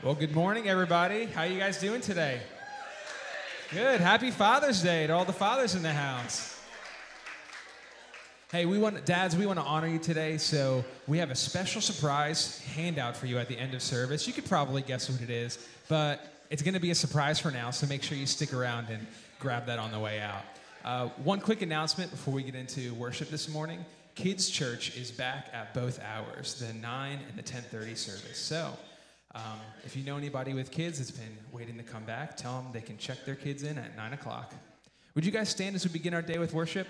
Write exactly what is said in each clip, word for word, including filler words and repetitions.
Well, good morning, everybody. How you guys doing today? Good. Happy Father's Day to all the fathers in the house. Hey, we want dads, we want to honor you today, so we have a special surprise handout for you at the end of service. You could probably guess what it is, but it's going to be a surprise for now, so make sure you stick around and grab that on the way out. Uh, one quick announcement before we get into worship this morning. Kids Church is back at both hours, the nine and the ten thirty service. So um, if you know anybody with kids that's been waiting to come back, tell them they can check their kids in at nine o'clock. Would you guys stand as we begin our day with worship?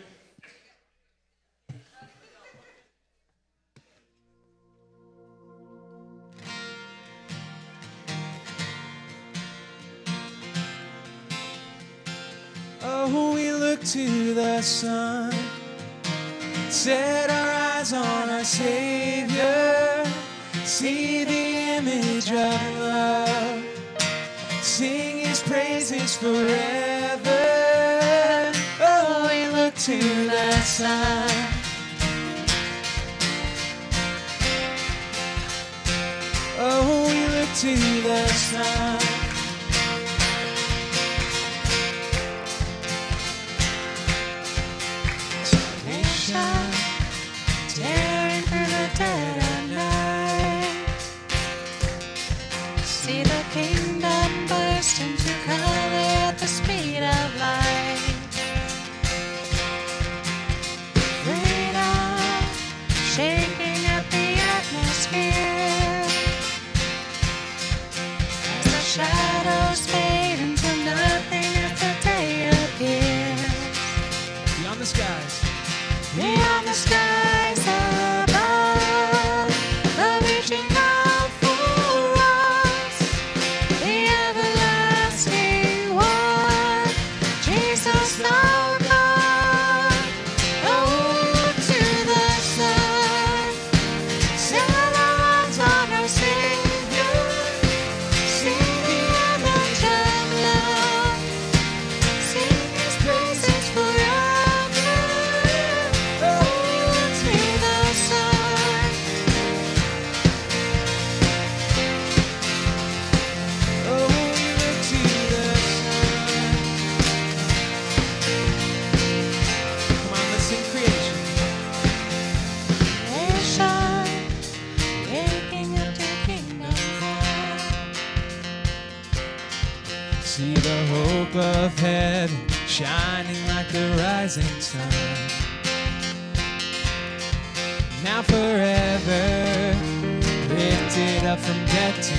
Oh, we look to the sun, set our eyes on our Savior, see the image of love, sing His praises forever. Oh, we look to the sun. Oh, we look to the sun. Tearing through the dead of night, see the kingdom burst into color at the speed of light. Freedom shaking up the atmosphere as the shadows fade into nothing as the day appears. Beyond the skies. Beyond the skies above, the reaching out for us, the everlasting one, Jesus our God. Oh, look to the sun, set our eyes on our Savior, see the image of love, sing His praises forever. See the hope of heaven shining like the rising sun. Now forever lifted up from death to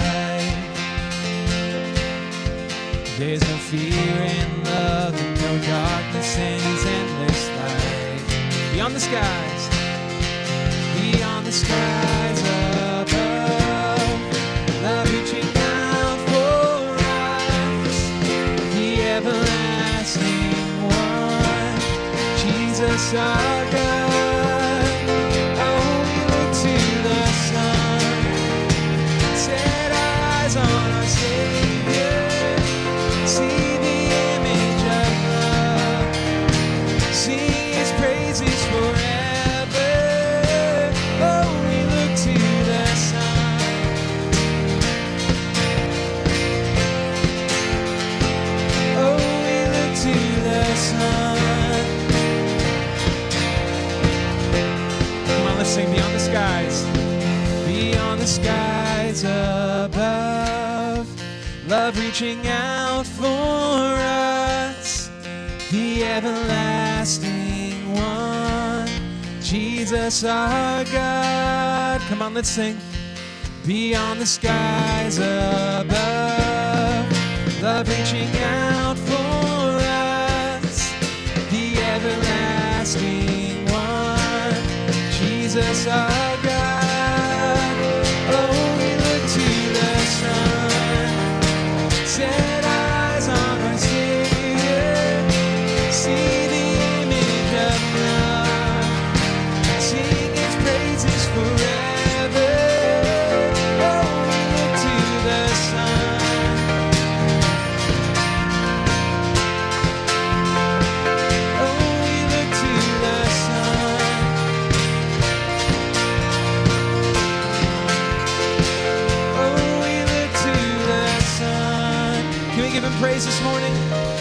life. There's no fear in love and no darkness in His endless light. Beyond the skies, beyond the skies above, love reaching everlasting one, Jesus our God. Oh, we look to the sun, set our eyes on our Savior, see the image of love, sing His praises forever. Oh, we look to the sun. To the sun. Come on, let's sing beyond the skies. Beyond the skies above, love reaching out for us, the everlasting one, Jesus our God. Come on, let's sing. Beyond the skies above, love reaching out for everlasting one, Jesus our God. Oh, we look to the sun, set our eyes on our Savior, see the image of love, sing His praises forever. Oh, we look to the sun. Oh, we look to the sun. praise this morning?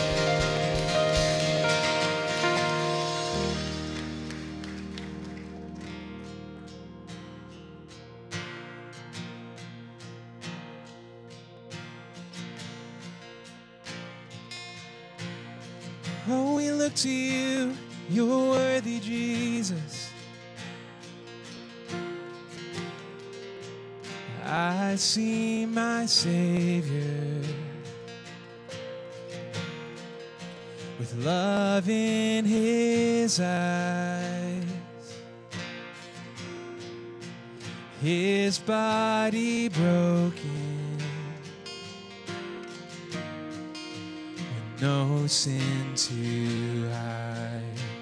Oh, we look to you, you're worthy, Jesus. I see my Savior with love in his eyes, his body broken, with no sin to hide.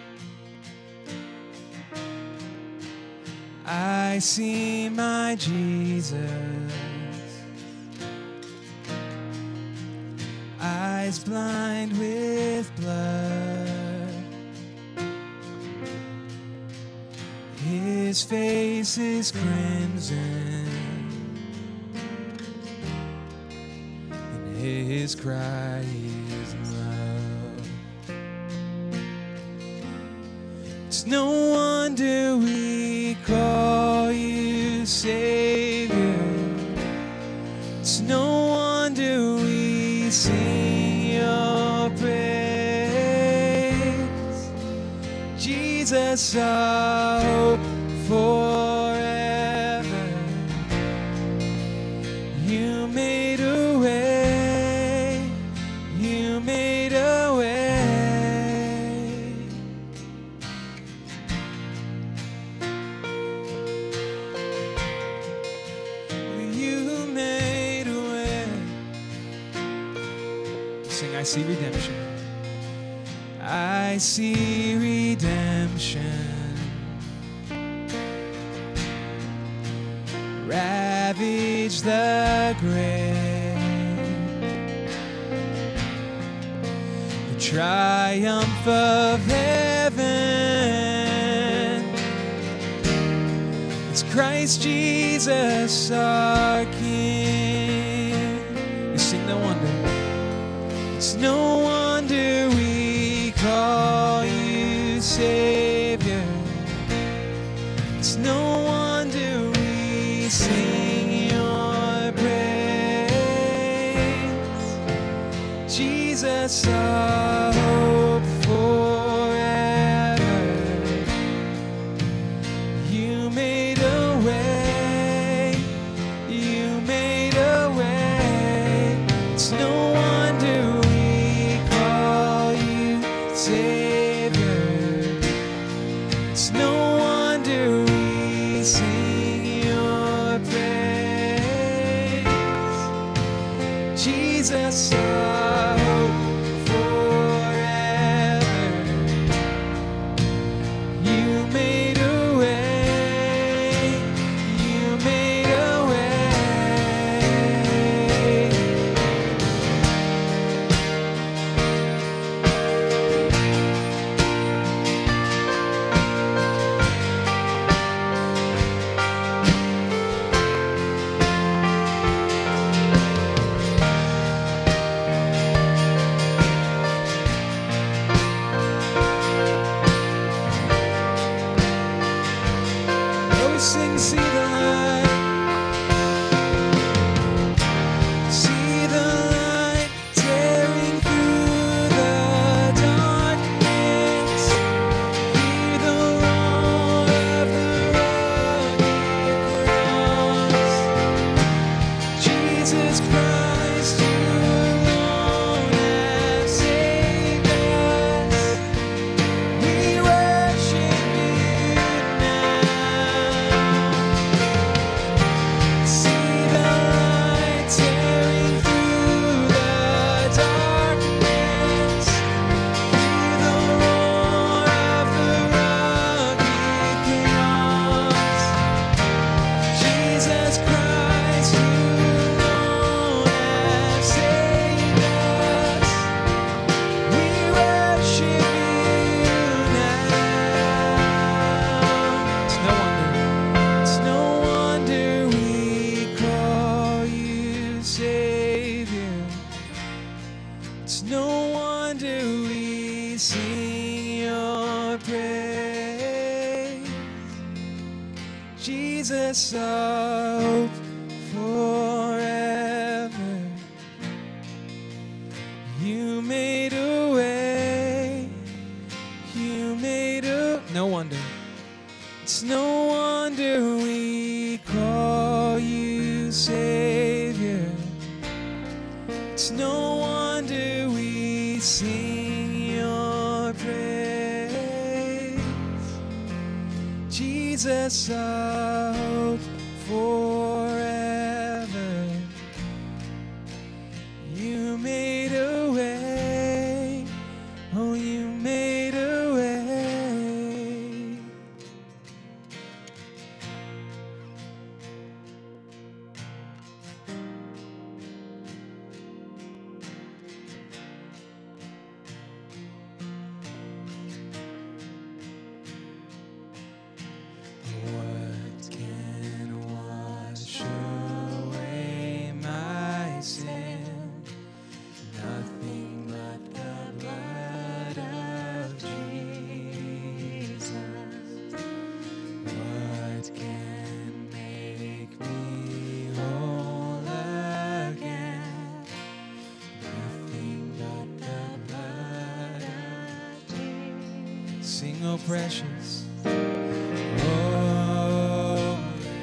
I see my Jesus, eyes blind with blood, his face is crimson, and his cry is love. It's no wonder we call you Savior. It's no wonder we sing your praise. Jesus, our hope forever. You made a way. You made a way. I see redemption. I see redemption. Ravage the grave. The triumph of heaven. It's Christ Jesus our King. You sing no wonder. It's no wonder we call you Savior. It's no wonder we sing your praise. Jesus, our hope forever. You made a way. You made a way. It's no wonder Savior. It's no wonder we sing your praise. Jesus, our hope forever. You made a way. You made a sing, see the light, see the light tearing through the darkness, hear the roar of the rugged cross. Jesus Christ, you alone have saved us. We worship you now. Jesus, our hope forever. You made a way. You made a... No wonder. It's no wonder we call you Savior. It's no wonder we sing your praise. Jesus, our hope forever. You made a way. Oh, you made a way. What can wash away my sin? Nothing but the blood of Jesus. What can make me whole again? Nothing but the blood of Jesus. Sing, oh precious. Oh,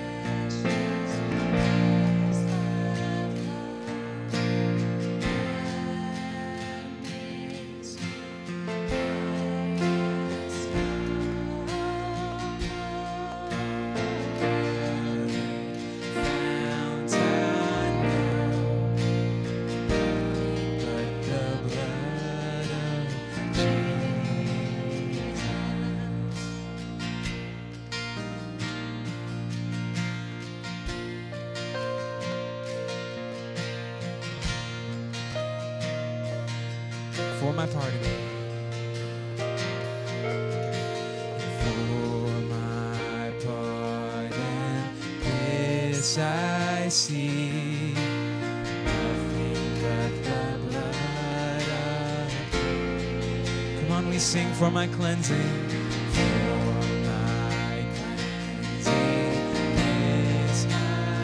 for my pardon. For my pardon, this I see. Nothing but the blood of... Come on, we sing for my cleansing. For my cleansing, this I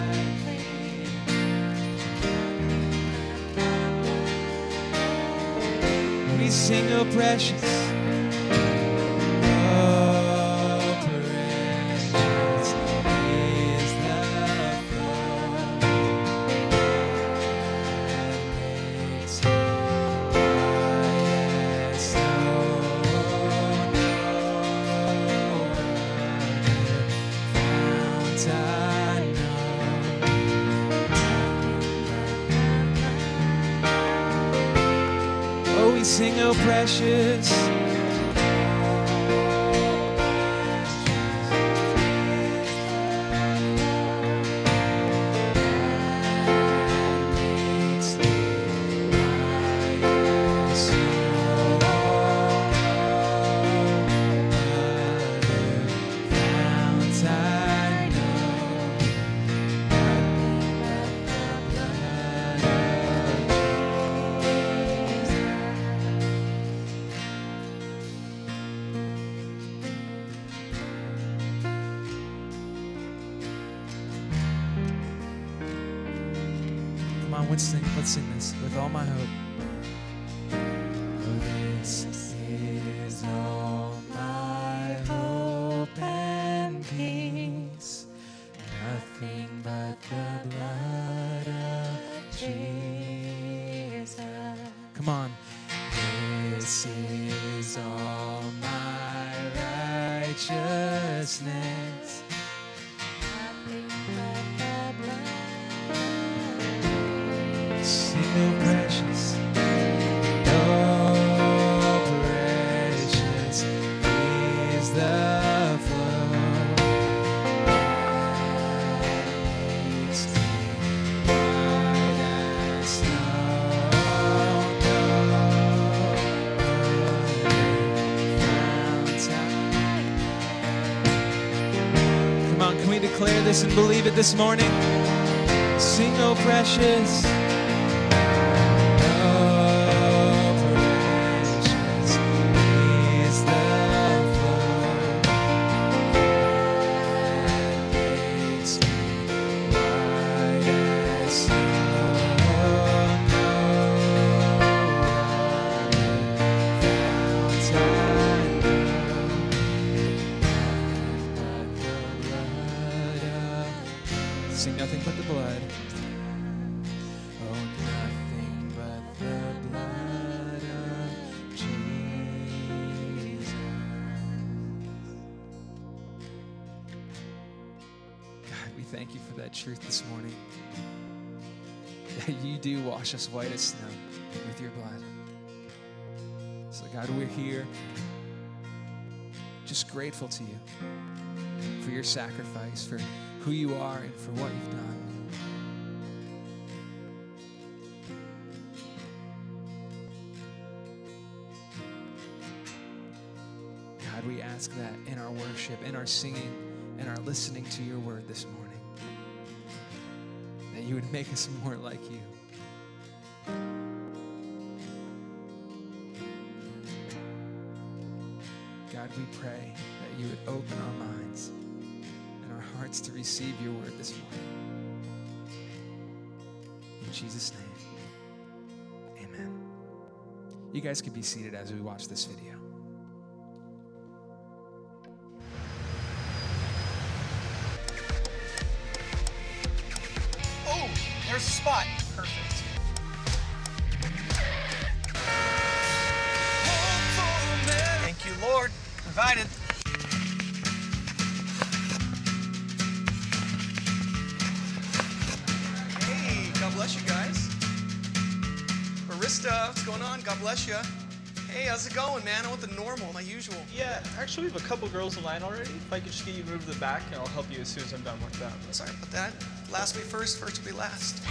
We sing, oh precious, oh precious is the blood that makes white as snow. Fount I know. Oh, we sing, oh precious. Come on, let's sing, let's sing this with all my hope. This is all my hope and peace. Nothing but the blood of Jesus. Come on. This is all my righteousness. Sing, oh precious, oh precious is the flow that makes me white as snow. Come on, can we declare this and believe it this morning? Sing, oh precious. Sing nothing but the blood. Oh, nothing but the blood of Jesus. God, we thank you for that truth this morning. That you do wash us white as snow with your blood. So God, we're here just grateful to you for your sacrifice, for who you are and for what you've done. God, we ask that in our worship, in our singing, and our listening to your word this morning, that you would make us more like you. God, we pray that you would open our minds and our hearts to receive your word this morning. In Jesus' name, amen. You guys can be seated as we watch this video. Oh, there's a spot. Perfect. Thank you, Lord. Provided. Hey, God bless you guys. Barista, what's going on? God bless you. Hey, how's it going, man? I want the normal, my usual. Yeah, actually we have a couple girls in line already. If I could just get you moved to the back, and I'll help you as soon as I'm done with that. Sorry about that. Last will be first, first will be last.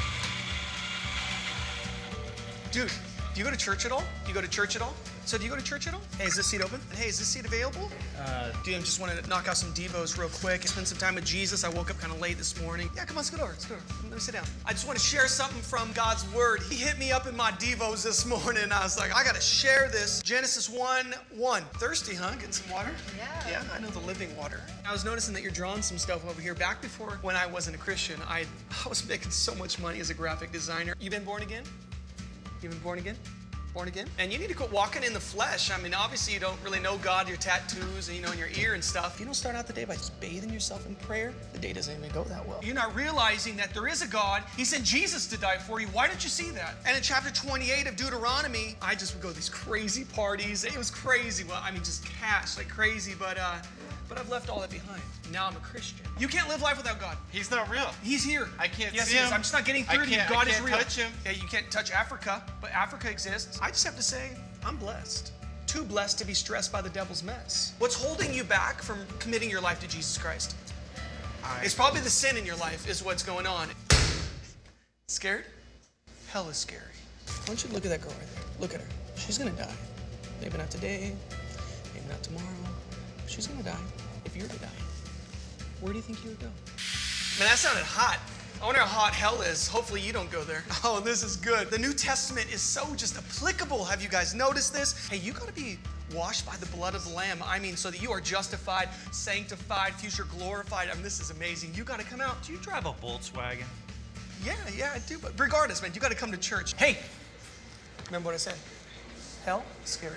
Dude, do you go to church at all? Do you go to church at all? So do you go to church at all? Hey, is this seat open? Hey, is this seat available? Uh, Dude, I just wanted to knock out some Devos real quick. Spend some time with Jesus. I woke up kind of late this morning. Yeah, come on, scoot over, scoot over. Let me sit down. I just want to share something from God's Word. He hit me up in my Devos this morning, and I was like, I got to share this. Genesis one one. Thirsty, huh? Getting some water? Yeah. Yeah, I know the living water. I was noticing that you're drawing some stuff over here. Back before when I wasn't a Christian, I, I was making so much money as a graphic designer. You been born again? You been born again? Born again? And you need to quit walking in the flesh. I mean, obviously you don't really know God, your tattoos, and you know, in your ear and stuff. If you don't start out the day by just bathing yourself in prayer, the day doesn't even go that well. You're not realizing that there is a God. He sent Jesus to die for you. Why don't you see that? And in chapter twenty-eight of Deuteronomy, I just would go to these crazy parties. It was crazy. Well, I mean, just cash like crazy, but uh, but I've left all that behind. Now I'm a Christian. You can't live life without God. He's not real. He's here. I can't yes, see he is. him. I'm just not getting I through to you. can't- God I is can't real. touch him. Yeah, you can't touch Africa, but Africa exists. I just have to say, I'm blessed. Too blessed to be stressed by the devil's mess. What's holding you back from committing your life to Jesus Christ? I, It's probably the sin in your life is what's going on. Scared? Hell is scary. Why don't you look at that girl right there? Look at her. She's gonna die. Maybe not today, maybe not tomorrow. She's gonna die. If you were to die, where do you think you would go? Man, that sounded hot. I wonder how hot hell is. Hopefully you don't go there. Oh, this is good. The New Testament is so just applicable. Have you guys noticed this? Hey, you gotta be washed by the blood of the Lamb. I mean, so that you are justified, sanctified, future glorified. I mean, this is amazing. You gotta come out. do you drive a Volkswagen? Yeah, yeah, I do. But regardless, man, you gotta come to church. Hey, remember what I said? Hell, scary.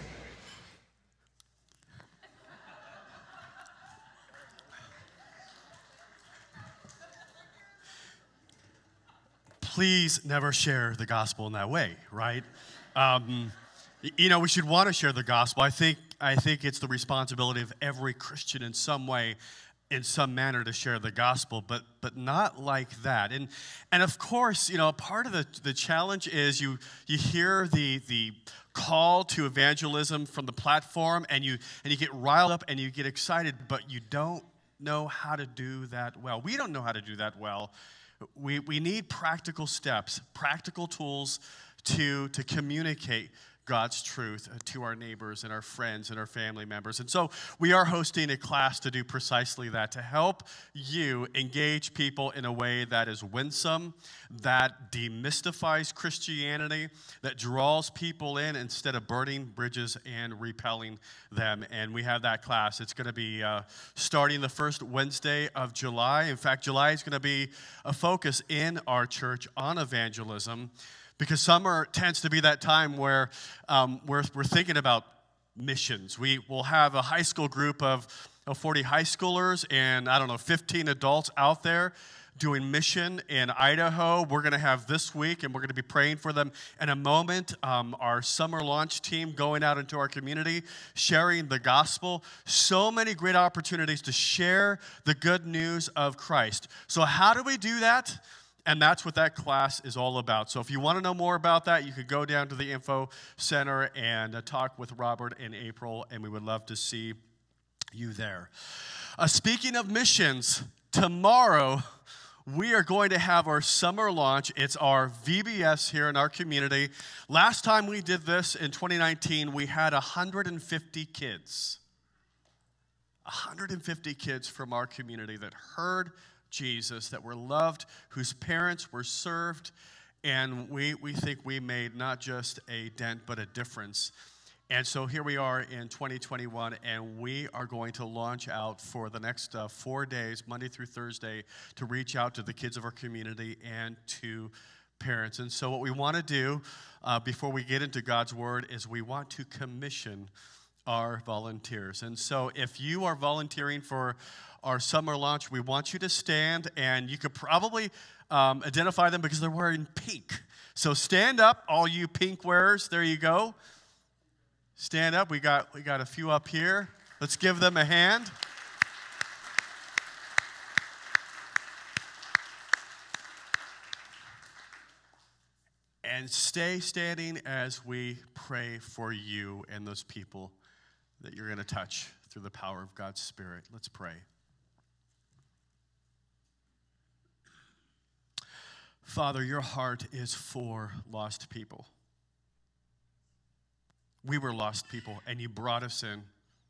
Please never share the gospel in that way, right? Um, y- you know, we should want to share the gospel. I think I think it's the responsibility of every Christian in some way, in some manner, to share the gospel, but but not like that. And and of course, you know, part of the, the challenge is you you hear the the call to evangelism from the platform, and you and you get riled up and you get excited, but you don't know how to do that well. We don't know how to do that well. We, we need practical steps, practical tools to, to communicate God's truth to our neighbors and our friends and our family members. And so we are hosting a class to do precisely that, to help you engage people in a way that is winsome, that demystifies Christianity, that draws people in instead of burning bridges and repelling them. And we have that class. It's going to be uh, starting the first Wednesday of July. In fact, July is going to be a focus in our church on evangelism, because summer tends to be that time where um, we're, we're thinking about missions. We will have a high school group of of forty high schoolers and, I don't know, fifteen adults out there doing mission in Idaho. We're going to have this week, and we're going to be praying for them in a moment. Um, our summer launch team going out into our community, sharing the gospel. So many great opportunities to share the good news of Christ. So how do we do that? And that's what that class is all about. So if you want to know more about that, you could go down to the info center and uh, talk with Robert and April, and we would love to see you there. Uh, speaking of missions, tomorrow we are going to have our summer launch. It's our V B S here in our community. Last time we did this in twenty nineteen, we had one hundred fifty kids. one hundred fifty kids from our community that heard Jesus, that were loved, whose parents were served, and we, we think we made not just a dent, but a difference. And so here we are in twenty twenty-one, and we are going to launch out for the next uh, four days, Monday through Thursday, to reach out to the kids of our community and to parents. And so what we want to do uh, before we get into God's Word is we want to commission our volunteers. And so if you are volunteering for our summer launch, we want you to stand, and you could probably um, identify them because they're wearing pink. So stand up, all you pink wearers. There you go. Stand up. We got we got a few up here. Let's give them a hand. And stay standing as we pray for you and those people that you're going to touch through the power of God's Spirit. Let's pray. Father, your heart is for lost people. We were lost people, and you brought us in.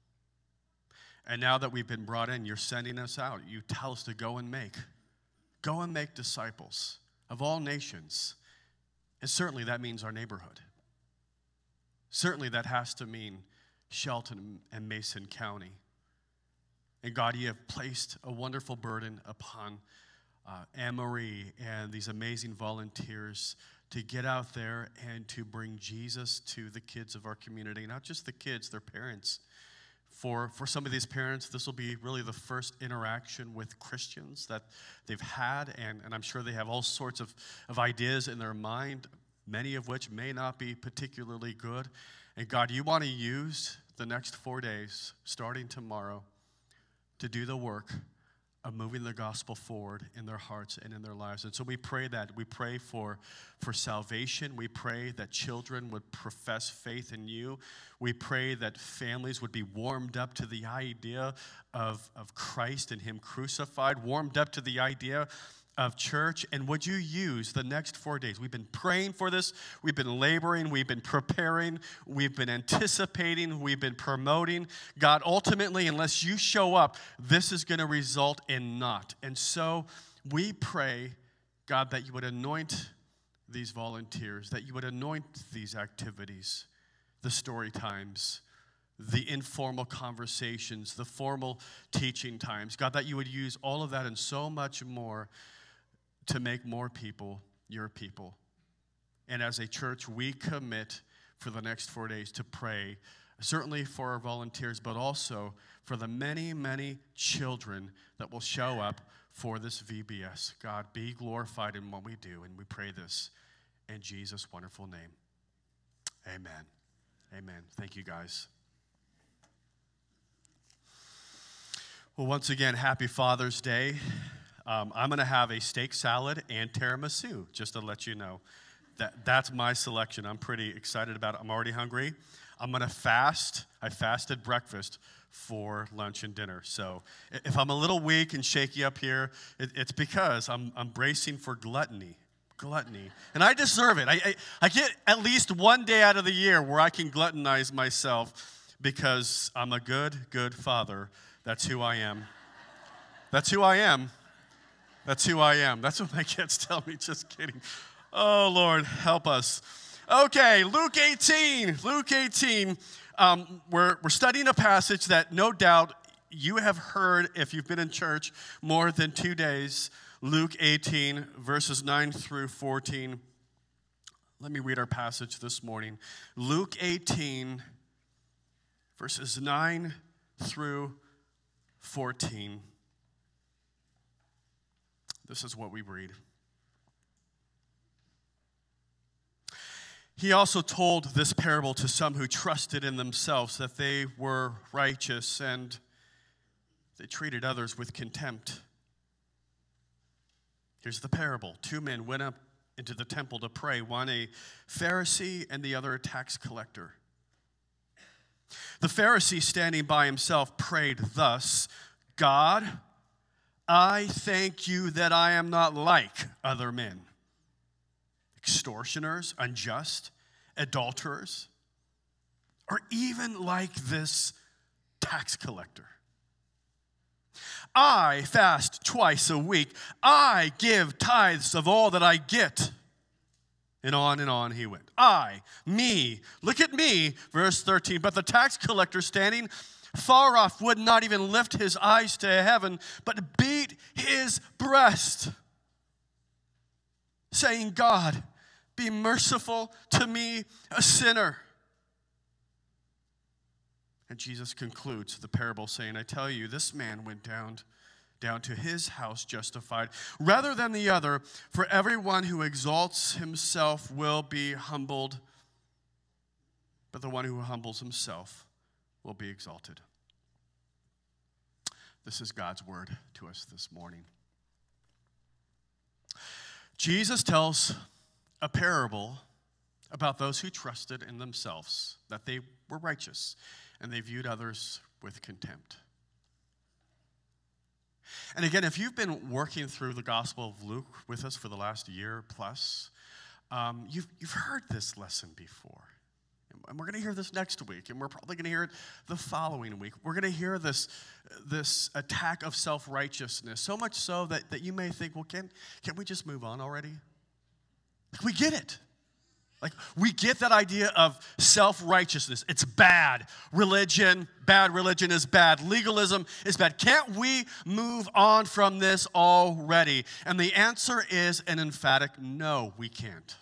And now that we've been brought in, you're sending us out. You tell us to go and make. Go and make disciples of all nations. And certainly that means our neighborhood. Certainly that has to mean Shelton and Mason County. And God, you have placed a wonderful burden upon uh, Anne-Marie and these amazing volunteers to get out there and to bring Jesus to the kids of our community. Not just the kids, their parents. For, for some of these parents, this will be really the first interaction with Christians that they've had, and, and I'm sure they have all sorts of, of ideas in their mind, many of which may not be particularly good. And God, you want to use the next four days, starting tomorrow, to do the work of moving the gospel forward in their hearts and in their lives. And so we pray that. We pray for, for salvation. We pray that children would profess faith in you. We pray that families would be warmed up to the idea of, of Christ and him crucified, warmed up to the idea of church. And would you use the next four days? We've been praying for this. We've been laboring. We've been preparing. We've been anticipating. We've been promoting. God, ultimately, unless you show up, this is going to result in naught. And so we pray, God, that you would anoint these volunteers, that you would anoint these activities, the story times, the informal conversations, the formal teaching times. God, that you would use all of that and so much more to make more people your people. And as a church, we commit for the next four days to pray, certainly for our volunteers, but also for the many, many children that will show up for this V B S. God, be glorified in what we do, and we pray this in Jesus' wonderful name. Amen. Amen. Thank you, guys. Well, once again, happy Father's Day. Um, I'm going to have a steak salad and tiramisu, just to let you know. That, that's my selection. I'm pretty excited about it. I'm already hungry. I'm going to fast. I fasted breakfast for lunch and dinner. So if I'm a little weak and shaky up here, it, it's because I'm, I'm bracing for gluttony. Gluttony. And I deserve it. I, I, I get at least one day out of the year where I can gluttonize myself because I'm a good, good father. That's who I am. That's who I am. That's who I am. That's what my kids tell me. Just kidding. Oh, Lord, help us. Okay, Luke eighteen. Luke eighteen. Um, we're, we're studying a passage that no doubt you have heard if you've been in church more than two days. Luke eighteen, verses nine through fourteen. Let me read our passage this morning. Luke eighteen, verses nine through fourteen. This is what we read. He also told this parable to some who trusted in themselves that they were righteous, and they treated others with contempt. Here's the parable. Two men went up into the temple to pray, one a Pharisee and the other a tax collector. The Pharisee, standing by himself, prayed thus, God, I thank you that I am not like other men, extortioners, unjust, adulterers, or even like this tax collector. I fast twice a week. I give tithes of all that I get. And on and on he went. I, me, look at me, verse thirteen. But the tax collector, standing far off, would not even lift his eyes to heaven, but beat his breast, saying, God, be merciful to me, a sinner. And Jesus concludes the parable saying, I tell you, this man went down, down to his house justified rather than the other. For everyone who exalts himself will be humbled, but the one who humbles himself will be exalted. This is God's word to us this morning. Jesus tells a parable about those who trusted in themselves, that they were righteous, and they viewed others with contempt. And again, if you've been working through the Gospel of Luke with us for the last year plus, um, you've, you've heard this lesson before. And we're going to hear this next week, and we're probably going to hear it the following week. We're going to hear this, this attack of self-righteousness, so much so that, that you may think, well, can, can we just move on already? We get it. Like, we get that idea of self-righteousness. It's bad. Religion, bad religion is bad. Legalism is bad. Can't we move on from this already? And the answer is an emphatic no, we can't.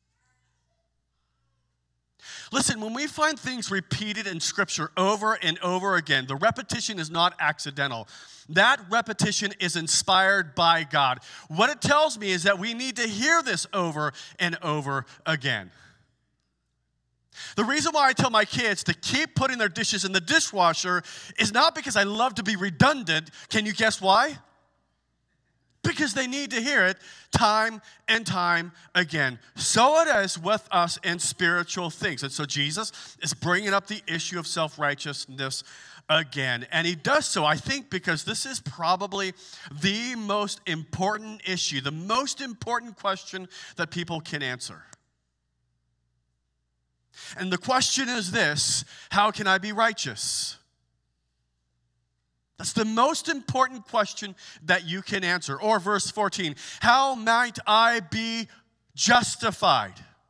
Listen, when we find things repeated in Scripture over and over again, the repetition is not accidental. That repetition is inspired by God. What it tells me is that we need to hear this over and over again. The reason why I tell my kids to keep putting their dishes in the dishwasher is not because I love to be redundant. Can you guess why? Because they need to hear it time and time again. So it is with us in spiritual things. And so Jesus is bringing up the issue of self-righteousness again. And he does so, I think, because this is probably the most important issue, the most important question that people can answer. And the question is this: how can I be righteous? That's the most important question that you can answer. Or verse fourteen, how might I be justified?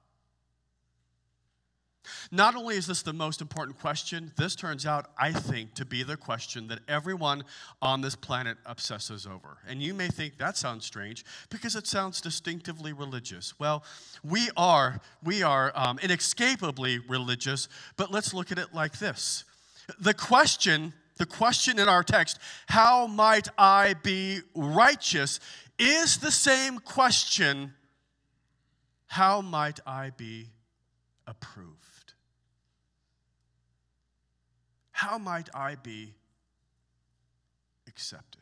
Not only is this the most important question, this turns out, I think, to be the question that everyone on this planet obsesses over. And you may think that sounds strange because it sounds distinctively religious. Well, we are, we are um, inescapably religious, but let's look at it like this. The question, the question in our text, how might I be righteous, is the same question, how might I be approved? How might I be accepted?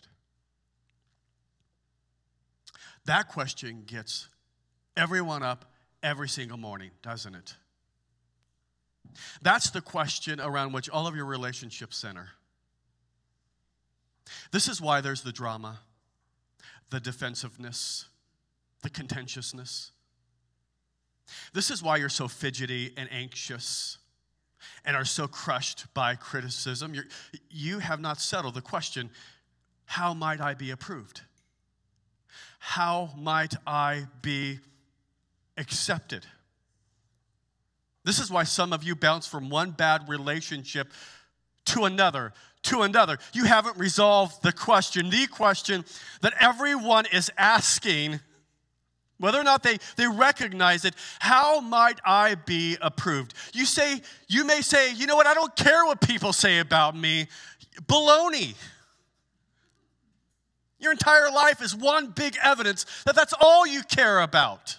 That question gets everyone up every single morning, doesn't it? That's the question around which all of your relationships center. This is why there's the drama, the defensiveness, the contentiousness. This is why you're so fidgety and anxious and are so crushed by criticism. You're, you have not settled the question, how might I be approved? How might I be accepted? This is why some of you bounce from one bad relationship to another, to another. You haven't resolved the question, the question that everyone is asking, whether or not they, they recognize it, how might I be approved? You say, you may say, you know what, I don't care what people say about me. Baloney. Your entire life is one big evidence that that's all you care about.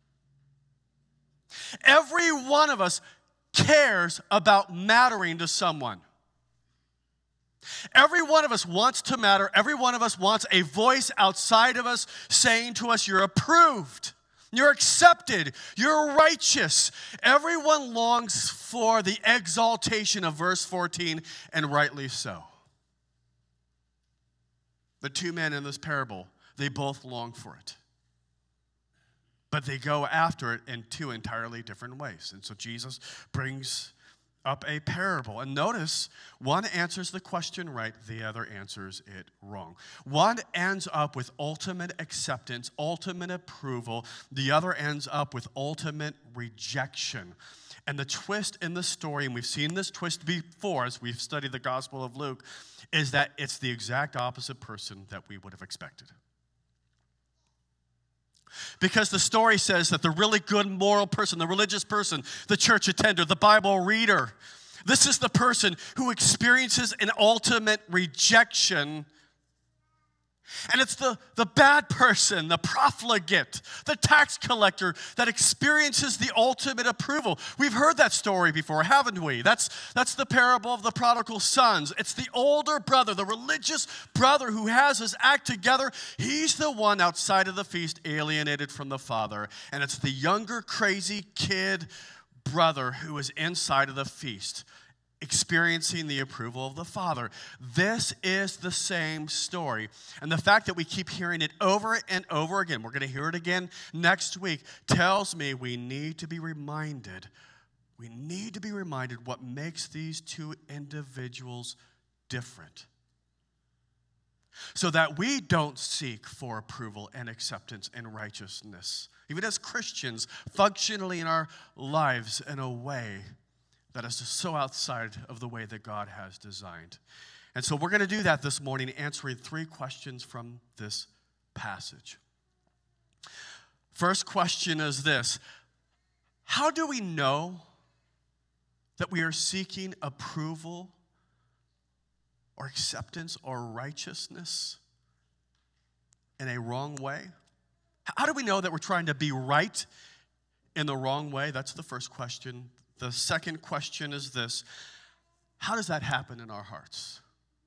Every one of us cares about mattering to someone. Every one of us wants to matter. Every one of us wants a voice outside of us saying to us, you're approved, you're accepted, you're righteous. Everyone longs for the exaltation of verse fourteen, and rightly so. The two men in this parable, they both long for it. But they go after it in two entirely different ways. And so Jesus brings up a parable. And notice, one answers the question right, the other answers it wrong. One ends up with ultimate acceptance, ultimate approval. The other ends up with ultimate rejection. And the twist in the story, and we've seen this twist before as we've studied the Gospel of Luke, is that it's the exact opposite person that we would have expected. Because the story says that the really good moral person, the religious person, the church attender, the Bible reader, this is the person who experiences an ultimate rejection. And it's the, the bad person, the profligate, the tax collector that experiences the ultimate approval. We've heard that story before, haven't we? That's, that's the parable of the prodigal sons. It's the older brother, the religious brother who has his act together. He's the one outside of the feast alienated from the father. And it's the younger, crazy kid brother who is inside of the feast, experiencing the approval of the Father. This is the same story. And the fact that we keep hearing it over and over again, we're going to hear it again next week, tells me we need to be reminded, we need to be reminded what makes these two individuals different. So that we don't seek for approval and acceptance and righteousness, even as Christians, functionally in our lives in a way that is just so outside of the way that God has designed. And so we're going to do that this morning, answering three questions from this passage. First question is this: how do we know that we are seeking approval or acceptance or righteousness in a wrong way? How do we know that we're trying to be right in the wrong way? That's the first question. The second question is this: how does that happen in our hearts?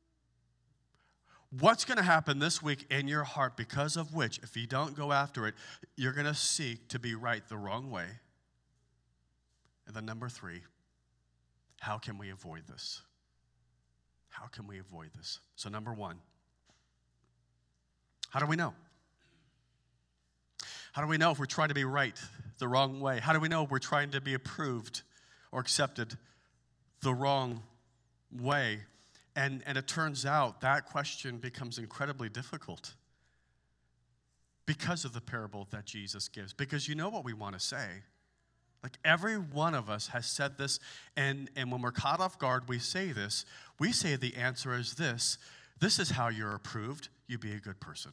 What's going to happen this week in your heart because of which, if you don't go after it, you're going to seek to be right the wrong way? And then number three, how can we avoid this? How can we avoid this? So number one, how do we know? How do we know if we're trying to be right the wrong way? How do we know if we're trying to be approved or accepted the wrong way? And, and it turns out that question becomes incredibly difficult because of the parable that Jesus gives. Because you know what we want to say. Like every one of us has said this, and, and when we're caught off guard, we say this. We say the answer is this: this is how you're approved. You be a good person.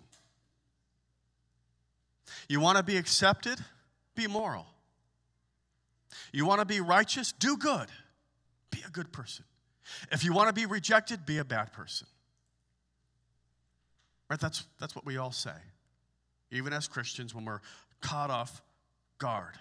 You want to be accepted? Be moral. You want to be righteous? Do good. Be a good person. If you want to be rejected, be a bad person. Right? That's, that's what we all say, even as Christians when we're caught off guard.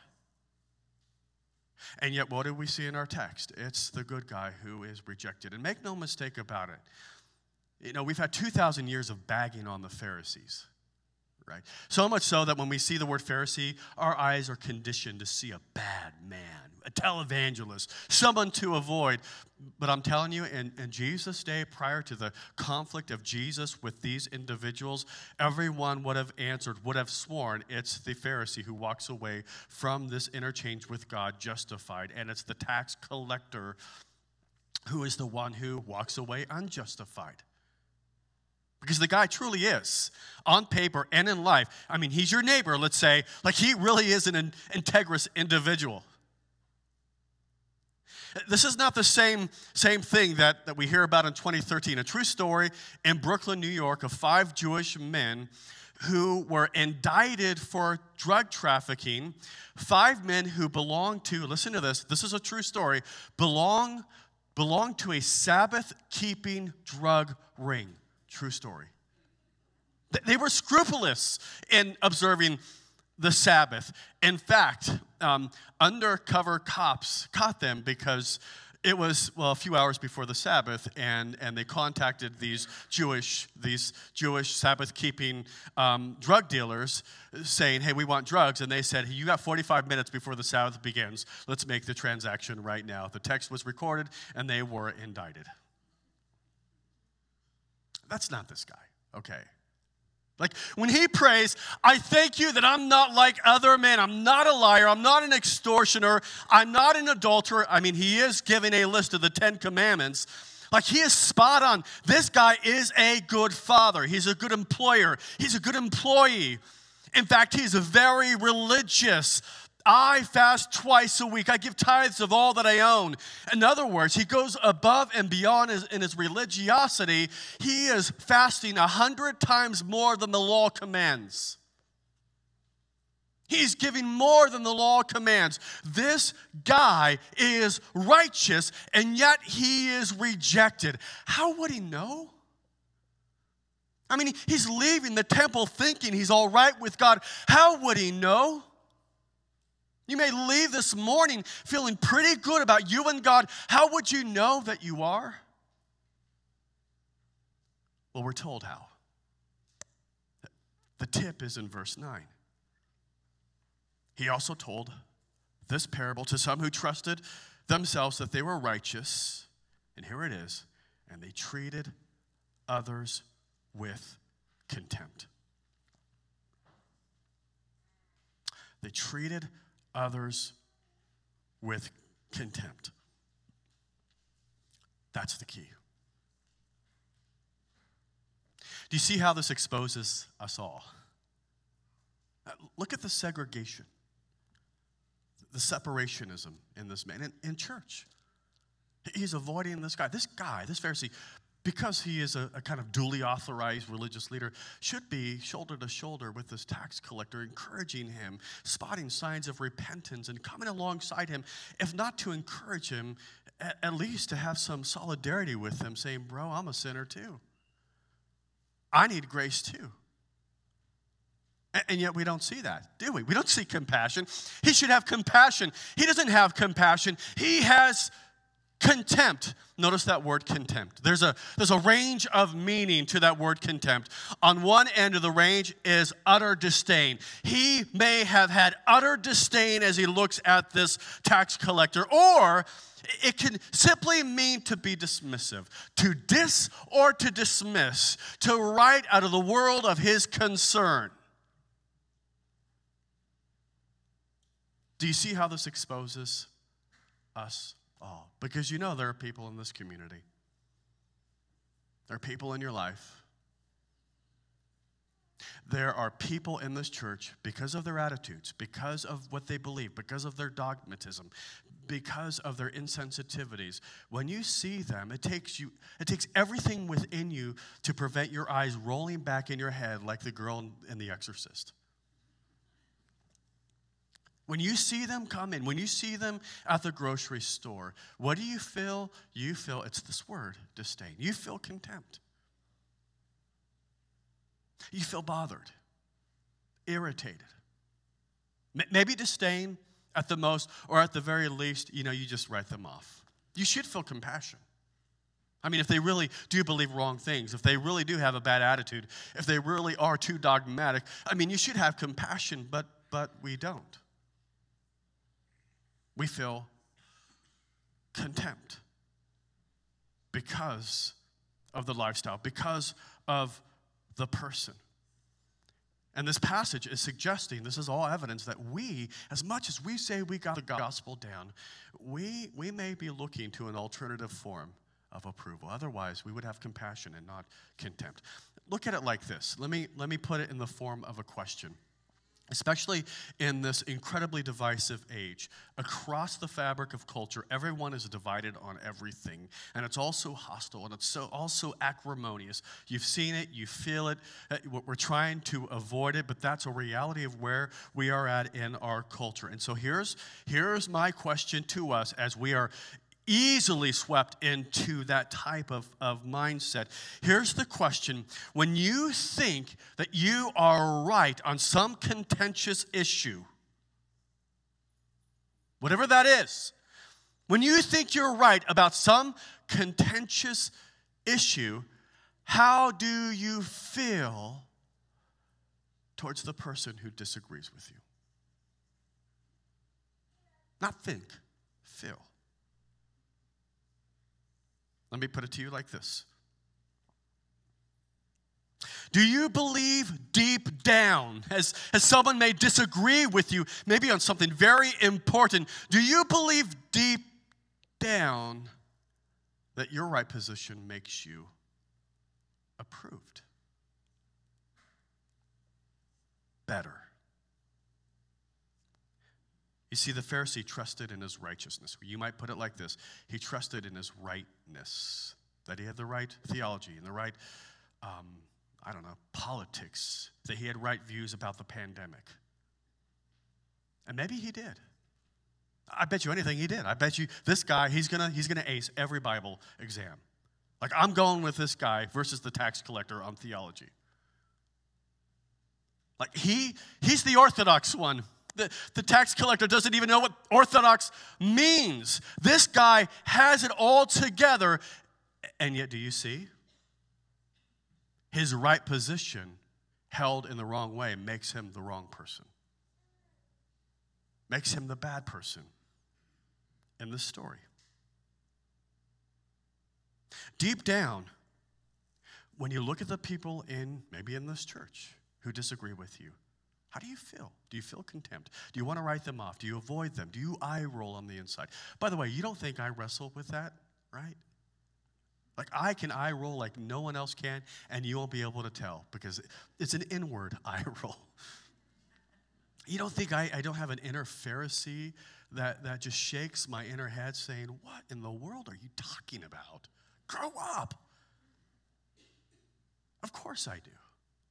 And yet, what do we see in our text? It's the good guy who is rejected. And make no mistake about it. You know, we've had two thousand years of bagging on the Pharisees. Right? So much so that when we see the word Pharisee, our eyes are conditioned to see a bad man, a televangelist, someone to avoid. But I'm telling you, in, in Jesus' day, prior to the conflict of Jesus with these individuals, everyone would have answered, would have sworn, it's the Pharisee who walks away from this interchange with God justified. And it's the tax collector who is the one who walks away unjustified. Because the guy truly is, on paper and in life. I mean, he's your neighbor, let's say. Like, he really is an in- integrous individual. This is not the same, same thing that, that we hear about in twenty thirteen. A true story in Brooklyn, New York, of five Jewish men who were indicted for drug trafficking. Five men who belonged to, listen to this, this is a true story, belong, belonged to a Sabbath-keeping drug ring. True story. Th- They were scrupulous in observing the Sabbath. In fact, um, undercover cops caught them because it was, well, a few hours before the Sabbath, and, and they contacted these Jewish these Jewish Sabbath-keeping um, drug dealers saying, hey, we want drugs. And they said, hey, you got forty-five minutes before the Sabbath begins. Let's make the transaction right now. The text was recorded, and they were indicted. That's not this guy, okay? Like, when he prays, I thank you that I'm not like other men. I'm not a liar. I'm not an extortioner. I'm not an adulterer. I mean, he is giving a list of the Ten Commandments. Like, he is spot on. This guy is a good father. He's a good employer. He's a good employee. In fact, he's very religious. I fast twice a week. I give tithes of all that I own. In other words, he goes above and beyond his, in his religiosity. He is fasting a hundred times more than the law commands. He's giving more than the law commands. This guy is righteous, and yet he is rejected. How would he know? I mean, he's leaving the temple thinking he's all right with God. How would he know? You may leave this morning feeling pretty good about you and God. How would you know that you are? Well, we're told how. The tip is in verse nine. He also told this parable to some who trusted themselves that they were righteous. And here it is. And they treated others with contempt. They treated others with contempt. That's the key. Do you see how this exposes us all? Look at the segregation, the separationism in this man, in, in church. He's avoiding this guy. This guy, this Pharisee, because he is a, a kind of duly authorized religious leader, should be shoulder to shoulder with this tax collector, encouraging him, spotting signs of repentance, and coming alongside him, if not to encourage him, at, at least to have some solidarity with him, saying, bro, I'm a sinner too. I need grace too. And, and yet we don't see that, do we? We don't see compassion. He should have compassion. He doesn't have compassion. He has contempt. Notice that word contempt. There's a, there's a range of meaning to that word contempt. On one end of the range is utter disdain. He may have had utter disdain as he looks at this tax collector, or it can simply mean to be dismissive, to dis or to dismiss, to write out of the world of his concern. Do you see how this exposes us all? Because you know there are people in this community. There are people in your life. There are people in this church, because of their attitudes, because of what they believe, because of their dogmatism, because of their insensitivities. When you see them, it takes you, it takes everything within you to prevent your eyes rolling back in your head like the girl in The Exorcist. When you see them come in, when you see them at the grocery store, what do you feel? You feel, it's this word, disdain. You feel contempt. You feel bothered, irritated. Maybe disdain at the most, or at the very least, you know, you just write them off. You should feel compassion. I mean, if they really do believe wrong things, if they really do have a bad attitude, if they really are too dogmatic, I mean, you should have compassion, but but we don't. We feel contempt because of the lifestyle, because of the person. And this passage is suggesting, this is all evidence that we, as much as we say we got the gospel down, we, we may be looking to an alternative form of approval. Otherwise, we would have compassion and not contempt. Look at it like this. Let me, let me put it in the form of a question. Especially in this incredibly divisive age, across the fabric of culture, everyone is divided on everything, and it's also hostile, and it's so also acrimonious. You've seen it, you feel it. We're trying to avoid it, but that's a reality of where we are at in our culture. And so here's here's my question to us as we are easily swept into that type of, of mindset. Here's the question. When you think that you are right on some contentious issue, whatever that is, when you think you're right about some contentious issue, how do you feel towards the person who disagrees with you? Not think, feel. Let me put it to you like this. Do you believe deep down, as, as someone may disagree with you, maybe on something very important, do you believe deep down that your right position makes you approved? Better. You see, the Pharisee trusted in his righteousness. You might put it like this. He trusted in his rightness, that he had the right theology and the right, um, I don't know, politics, that he had right views about the pandemic. And maybe he did. I bet you anything he did. I bet you this guy, he's gonna, he's gonna ace every Bible exam. Like, I'm going with this guy versus the tax collector on theology. Like, he, he's the orthodox one. The, the tax collector doesn't even know what orthodox means. This guy has it all together. And yet, do you see? His right position held in the wrong way makes him the wrong person. Makes him the bad person in the story. Deep down, when you look at the people in, maybe in this church, who disagree with you, how do you feel? Do you feel contempt? Do you want to write them off? Do you avoid them? Do you eye roll on the inside? By the way, you don't think I wrestle with that, right? Like, I can eye roll like no one else can, and you won't be able to tell because it's an inward eye roll. You don't think I, I don't have an inner Pharisee that, that just shakes my inner head saying, what in the world are you talking about? Grow up. Of course I do.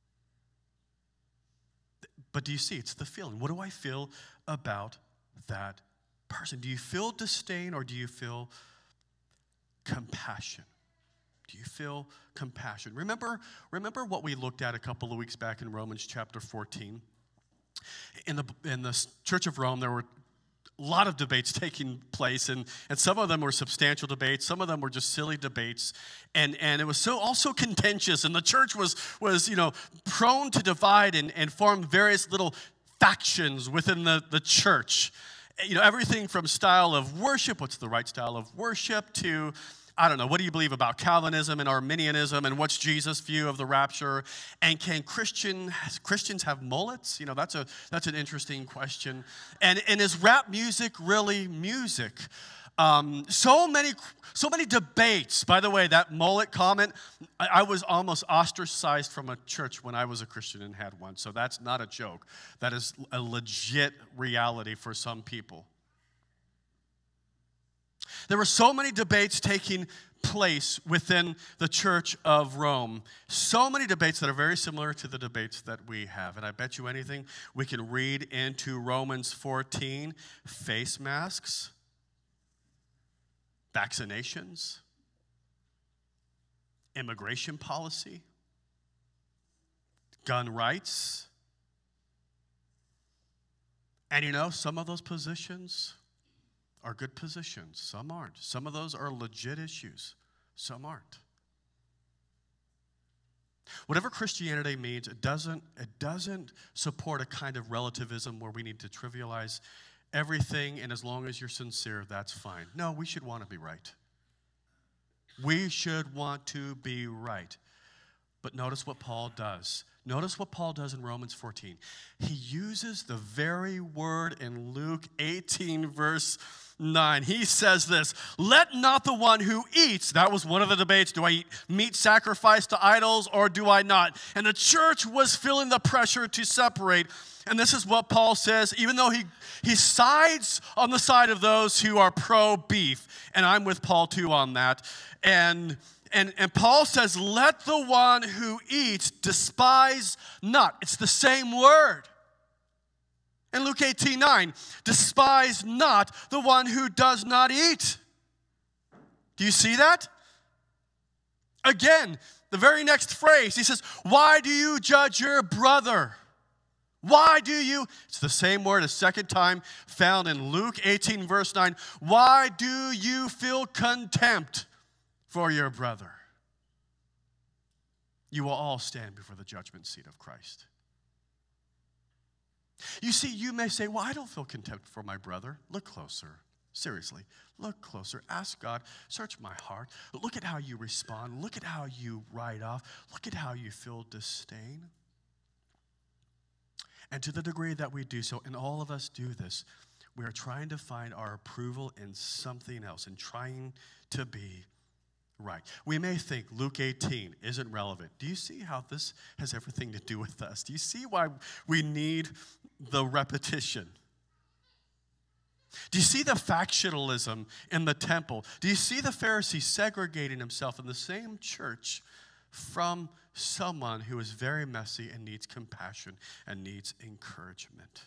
But do you see, it's the feeling. What do I feel about that person? Do you feel disdain or do you feel compassion? Do you feel compassion? Remember, remember what we looked at a couple of weeks back in Romans chapter fourteen? In the, in the Church of Rome, there were a lot of debates taking place, and, and some of them were substantial debates. Some of them were just silly debates, and, and it was so also contentious, and the church was, was you know, prone to divide and, and form various little factions within the, the church. You know, everything from style of worship, what's the right style of worship, to, I don't know, what do you believe about Calvinism and Arminianism, and what's Jesus' view of the rapture? And can Christian Christians have mullets? You know, that's a that's an interesting question. And and is rap music really music? Um, so many so many debates. By the way, that mullet comment, I, I was almost ostracized from a church when I was a Christian and had one. So that's not a joke. That is a legit reality for some people. There were so many debates taking place within the Church of Rome. So many debates that are very similar to the debates that we have. And I bet you anything, we can read into Romans fourteen, face masks, vaccinations, immigration policy, gun rights. And you know, some of those positions are good positions. Some aren't. Some of those are legit issues. Some aren't. Whatever Christianity means, it doesn't, it doesn't support a kind of relativism where we need to trivialize everything, and as long as you're sincere, that's fine. No, we should want to be right. We should want to be right. But notice what Paul does. Notice what Paul does in Romans fourteen. He uses the very word in Luke eighteen, verse nine. He says this, let not the one who eats, that was one of the debates, do I eat meat sacrificed to idols or do I not? And the church was feeling the pressure to separate. And this is what Paul says, even though he, he sides on the side of those who are pro-beef. And I'm with Paul too on that. And And, and Paul says, let the one who eats despise not. It's the same word. In Luke eighteen nine, despise not the one who does not eat. Do you see that? Again, the very next phrase, he says, why do you judge your brother? Why do you? It's the same word a second time found in Luke eighteen, verse nine. Why do you feel contempt for your brother? You will all stand before the judgment seat of Christ. You see, you may say, well, I don't feel contempt for my brother. Look closer. Seriously, look closer. Ask God, search my heart. Look at how you respond. Look at how you write off. Look at how you feel disdain. And to the degree that we do so, and all of us do this, we are trying to find our approval in something else and trying to be right. We may think Luke eighteen isn't relevant. Do you see how this has everything to do with us? Do you see why we need the repetition? Do you see the factionalism in the temple? Do you see the Pharisee segregating himself in the same church from someone who is very messy and needs compassion and needs encouragement?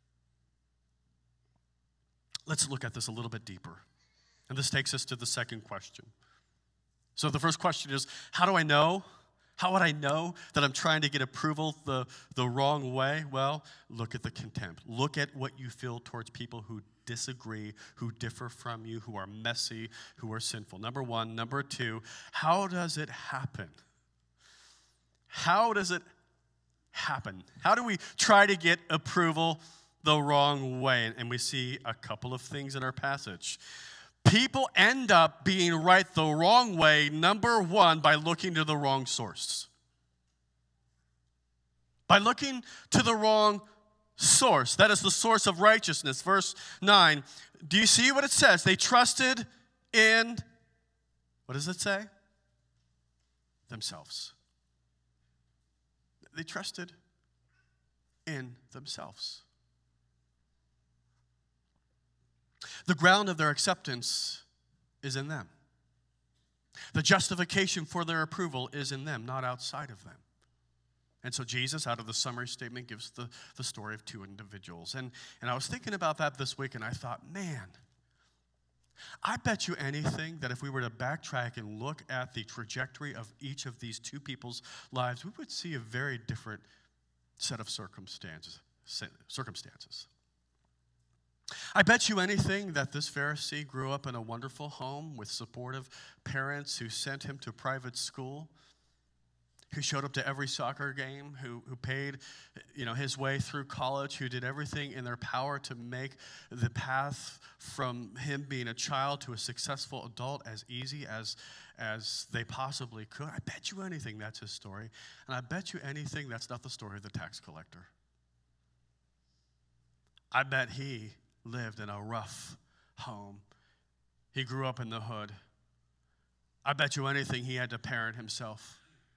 Let's look at this a little bit deeper. And this takes us to the second question. So the first question is, how do I know? How would I know that I'm trying to get approval the, the wrong way? Well, look at the contempt. Look at what you feel towards people who disagree, who differ from you, who are messy, who are sinful. Number one. Number two, how does it happen? How does it happen? How do we try to get approval the wrong way? And we see a couple of things in our passage. People end up being right the wrong way, number one, by looking to the wrong source. By looking to the wrong source. That is the source of righteousness. Verse nine. Do you see what it says? They trusted in, what does it say? Themselves. They trusted in themselves. The ground of their acceptance is in them. The justification for their approval is in them, not outside of them. And so Jesus, out of the summary statement, gives the, the story of two individuals. And, and I was thinking about that this week, and I thought, man, I bet you anything that if we were to backtrack and look at the trajectory of each of these two people's lives, we would see a very different set of circumstances. circumstances. I bet you anything that this Pharisee grew up in a wonderful home with supportive parents who sent him to private school, who showed up to every soccer game, who, who paid, you know, his way through college, who did everything in their power to make the path from him being a child to a successful adult as easy as, as they possibly could. I bet you anything that's his story. And I bet you anything that's not the story of the tax collector. I bet he lived in a rough home. He grew up in the hood. I bet you anything he had to parent himself.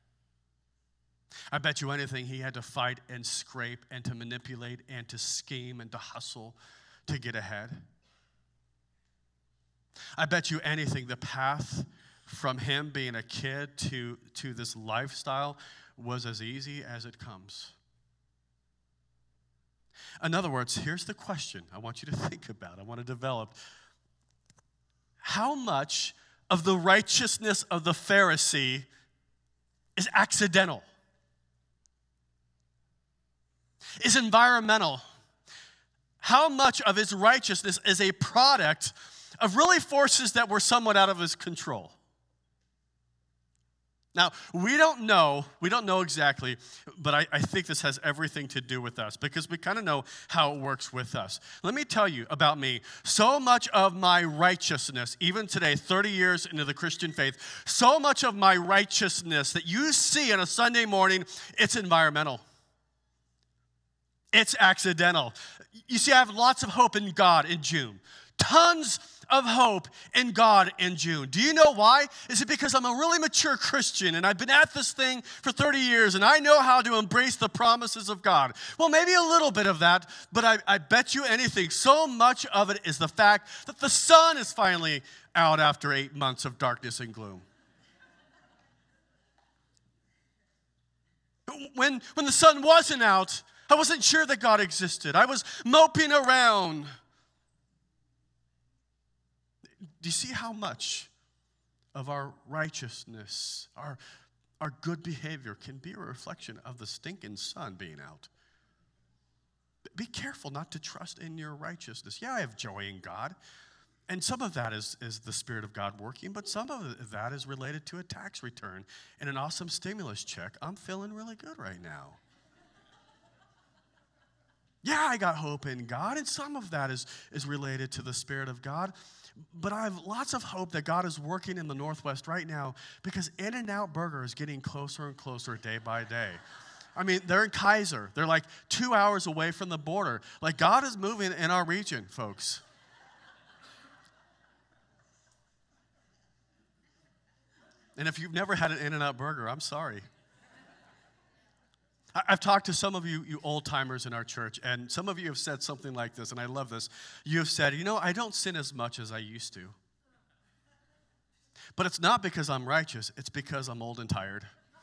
I bet you anything he had to fight and scrape and to manipulate and to scheme and to hustle to get ahead. I bet you anything the path from him being a kid to, to this lifestyle was as easy as it comes. In other words, here's the question I want you to think about, I want to develop. How much of the righteousness of the Pharisee is accidental? Is environmental? How much of his righteousness is a product of really forces that were somewhat out of his control? Now, we don't know, we don't know exactly, but I, I think this has everything to do with us because we kind of know how it works with us. Let me tell you about me. So much of my righteousness, even today, thirty years into the Christian faith, so much of my righteousness that you see on a Sunday morning, it's environmental. It's accidental. You see, I have lots of hope in God in June. Tons of hope in God in June. Do you know why? Is it because I'm a really mature Christian and I've been at this thing for thirty years and I know how to embrace the promises of God? Well, maybe a little bit of that, but I, I bet you anything, so much of it is the fact that the sun is finally out after eight months of darkness and gloom. When, when the sun wasn't out, I wasn't sure that God existed. I was moping around. Do you see how much of our righteousness, our, our good behavior can be a reflection of the stinking sun being out. Be careful not to trust in your righteousness. Yeah, I have joy in God. And some of that is, is the Spirit of God working, but some of that is related to a tax return and an awesome stimulus check. I'm feeling really good right now. Yeah, I got hope in God, and some of that is, is related to the Spirit of God. But I have lots of hope that God is working in the Northwest right now because In-N-Out Burger is getting closer and closer day by day. I mean, they're in Kaiser. They're like two hours away from the border. Like, God is moving in our region, folks. And if you've never had an In-N-Out Burger, I'm sorry. I've talked to some of you, you old-timers in our church, and some of you have said something like this, and I love this. You have said, you know, I don't sin as much as I used to. But it's not because I'm righteous. It's because I'm old and tired.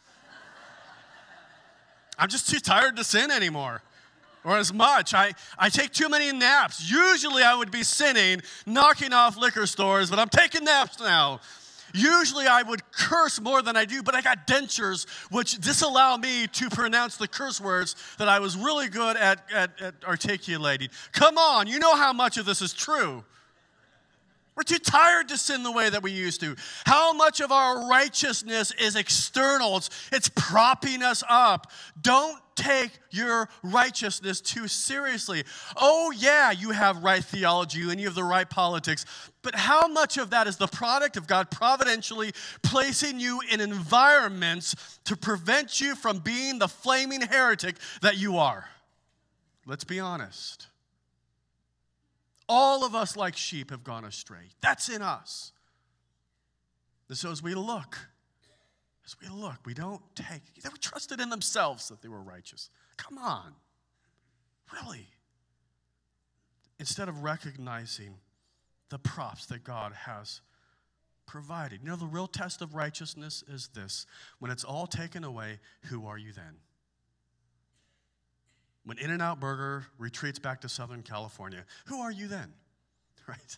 I'm just too tired to sin anymore, or as much. I, I take too many naps. Usually I would be sinning, knocking off liquor stores, but I'm taking naps now. Usually I would curse more than I do, but I got dentures, which disallow me to pronounce the curse words that I was really good at, at, at articulating. Come on, you know how much of this is true. We're too tired to sin the way that we used to. How much of our righteousness is external? It's, it's propping us up. Don't take your righteousness too seriously. Oh, yeah, you have right theology and you have the right politics, but how much of that is the product of God providentially placing you in environments to prevent you from being the flaming heretic that you are? Let's be honest. All of us like sheep have gone astray. That's in us. And so as we look, as we look, we don't take, they were trusted in themselves that they were righteous. Come on. Really. Instead of recognizing the props that God has provided. You know, the real test of righteousness is this. When it's all taken away, who are you then? When In-N-Out Burger retreats back to Southern California, who are you then? Right?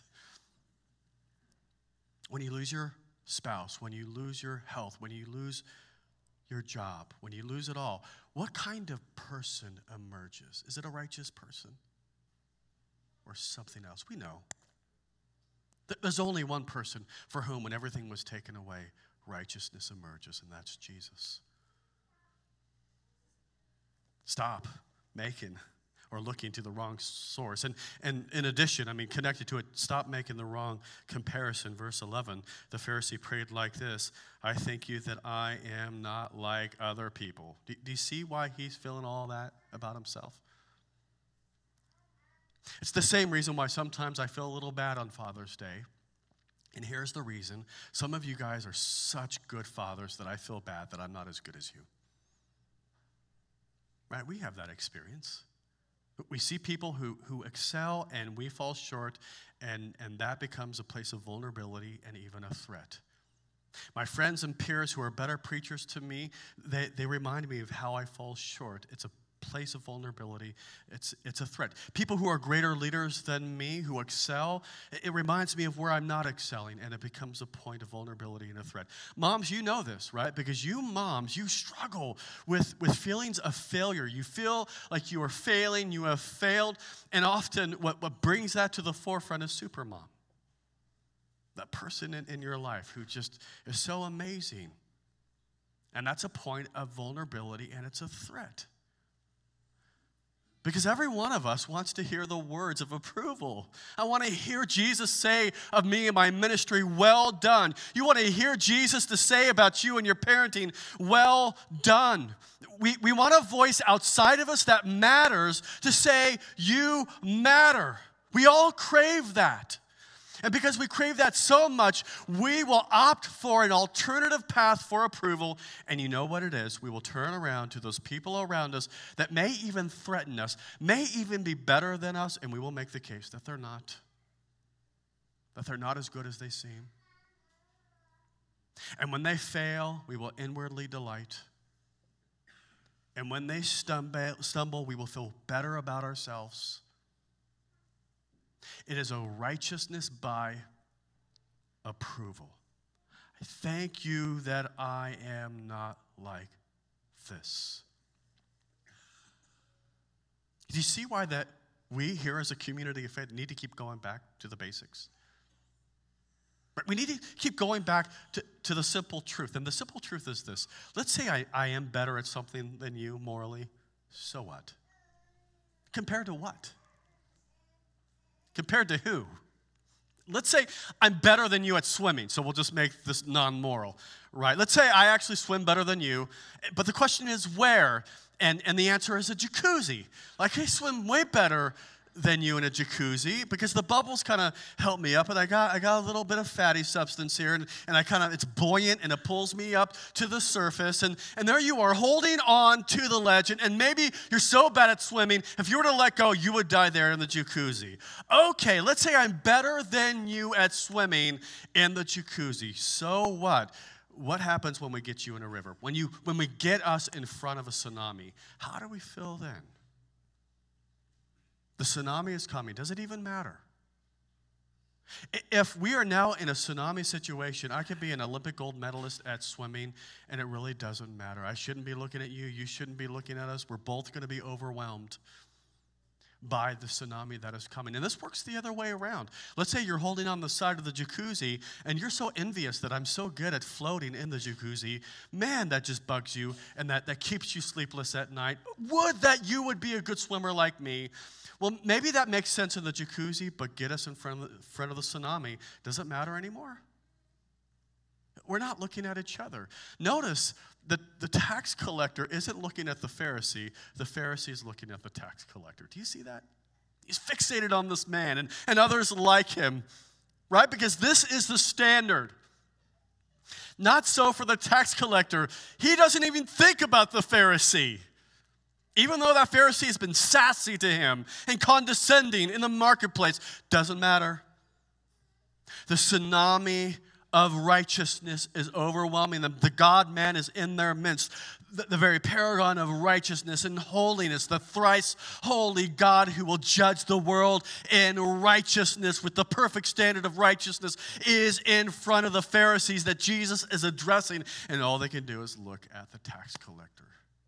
When you lose your spouse, when you lose your health, when you lose your job, when you lose it all, what kind of person emerges? Is it a righteous person or something else? We know. There's only one person for whom, when everything was taken away, righteousness emerges, and that's Jesus. Stop making or looking to the wrong source. And, and in addition, I mean, connected to it, stop making the wrong comparison. Verse eleven, the Pharisee prayed like this, I thank you that I am not like other people. Do, do you see why he's feeling all that about himself? It's the same reason why sometimes I feel a little bad on Father's Day. And here's the reason. Some of you guys are such good fathers that I feel bad that I'm not as good as you. Right? We have that experience. We see people who, who excel and we fall short, and, and that becomes a place of vulnerability and even a threat. My friends and peers who are better preachers to me, they, they remind me of how I fall short. It's a place of vulnerability. It's, it's a threat. People who are greater leaders than me, who excel, it reminds me of where I'm not excelling, and it becomes a point of vulnerability and a threat. Moms, you know this, right? Because you moms, you struggle with, with feelings of failure. You feel like you are failing, you have failed, and often what, what brings that to the forefront is Supermom. That person in, in your life who just is so amazing. And that's a point of vulnerability, and it's a threat. Because every one of us wants to hear the words of approval. I want to hear Jesus say of me and my ministry, well done. You want to hear Jesus to say about you and your parenting, well done. We, we want a voice outside of us that matters to say, you matter. We all crave that. And because we crave that so much, we will opt for an alternative path for approval. And you know what it is? We will turn around to those people around us that may even threaten us, may even be better than us, and we will make the case that they're not. That they're not as good as they seem. And when they fail, we will inwardly delight. And when they stumble, stumble, we will feel better about ourselves. It is a righteousness by approval. I thank you that I am not like this. Do you see why that we here as a community of faith need to keep going back to the basics? We need to keep going back to, to the simple truth. And the simple truth is this. Let's say I, I am better at something than you morally. So what? Compared to what? Compared to who? Let's say I'm better than you at swimming, so we'll just make this non-moral, right? Let's say I actually swim better than you, but the question is where? And, and the answer is a jacuzzi. Like, I swim way better than you in a jacuzzi because the bubbles kind of help me up, and I got I got a little bit of fatty substance here, and, and I kind of, it's buoyant, and it pulls me up to the surface, and, and there you are holding on to the ledge, and, and maybe you're so bad at swimming, if you were to let go, you would die there in the jacuzzi. Okay, let's say I'm better than you at swimming in the jacuzzi. So what? What happens when we get you in a river? When you when we get us in front of a tsunami, how do we feel then? The tsunami is coming. Does it even matter? If we are now in a tsunami situation, I could be an Olympic gold medalist at swimming, and it really doesn't matter. I shouldn't be looking at you. You shouldn't be looking at us. We're both going to be overwhelmed by the tsunami that is coming. And this works the other way around. Let's say you're holding on the side of the jacuzzi, and you're so envious that I'm so good at floating in the jacuzzi. Man, that just bugs you, and that, that keeps you sleepless at night. Would that you would be a good swimmer like me. Well, maybe that makes sense in the jacuzzi, but get us in front of the, front of the tsunami. Does it matter anymore? We're not looking at each other. Notice that the tax collector isn't looking at the Pharisee. The Pharisee is looking at the tax collector. Do you see that? He's fixated on this man and, and others like him, right? Because this is the standard. Not so for the tax collector. He doesn't even think about the Pharisee. Even though that Pharisee has been sassy to him and condescending in the marketplace, doesn't matter. The tsunami of righteousness is overwhelming them. The God-man is in their midst. The, the very paragon of righteousness and holiness, the thrice holy God who will judge the world in righteousness with the perfect standard of righteousness is in front of the Pharisees that Jesus is addressing, and all they can do is look at the tax collector.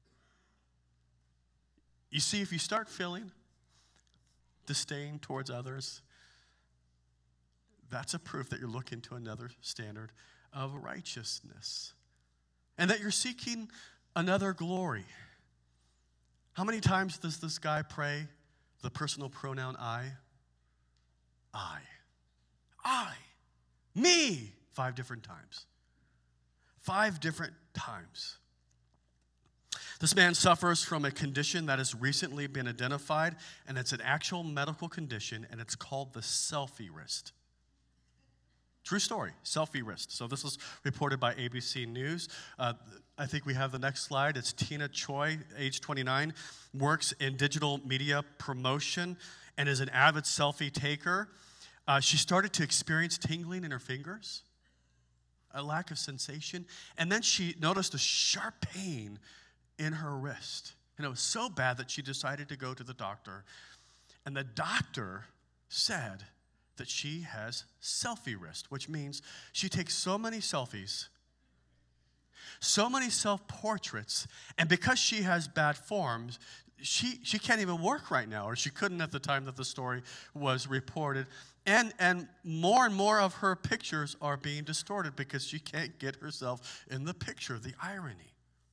You see, if you start feeling disdain towards others, that's a proof that you're looking to another standard of righteousness and that you're seeking another glory. How many times does this guy pray the personal pronoun I? I. I. Me. Five different times. Five different times. This man suffers from a condition that has recently been identified, and it's an actual medical condition, and it's called the selfie wrist. True story, selfie wrist. So this was reported by A B C News. Uh, I think we have the next slide. It's Tina Choi, age twenty-nine, works in digital media promotion and is an avid selfie taker. Uh, she started to experience tingling in her fingers, a lack of sensation, and then she noticed a sharp pain in her wrist. And it was so bad that she decided to go to the doctor. And the doctor said that she has selfie wrist, which means she takes so many selfies, so many self-portraits, and because she has bad forms, she, she can't even work right now, or she couldn't at the time that the story was reported. And, and more and more of her pictures are being distorted because she can't get herself in the picture, the irony.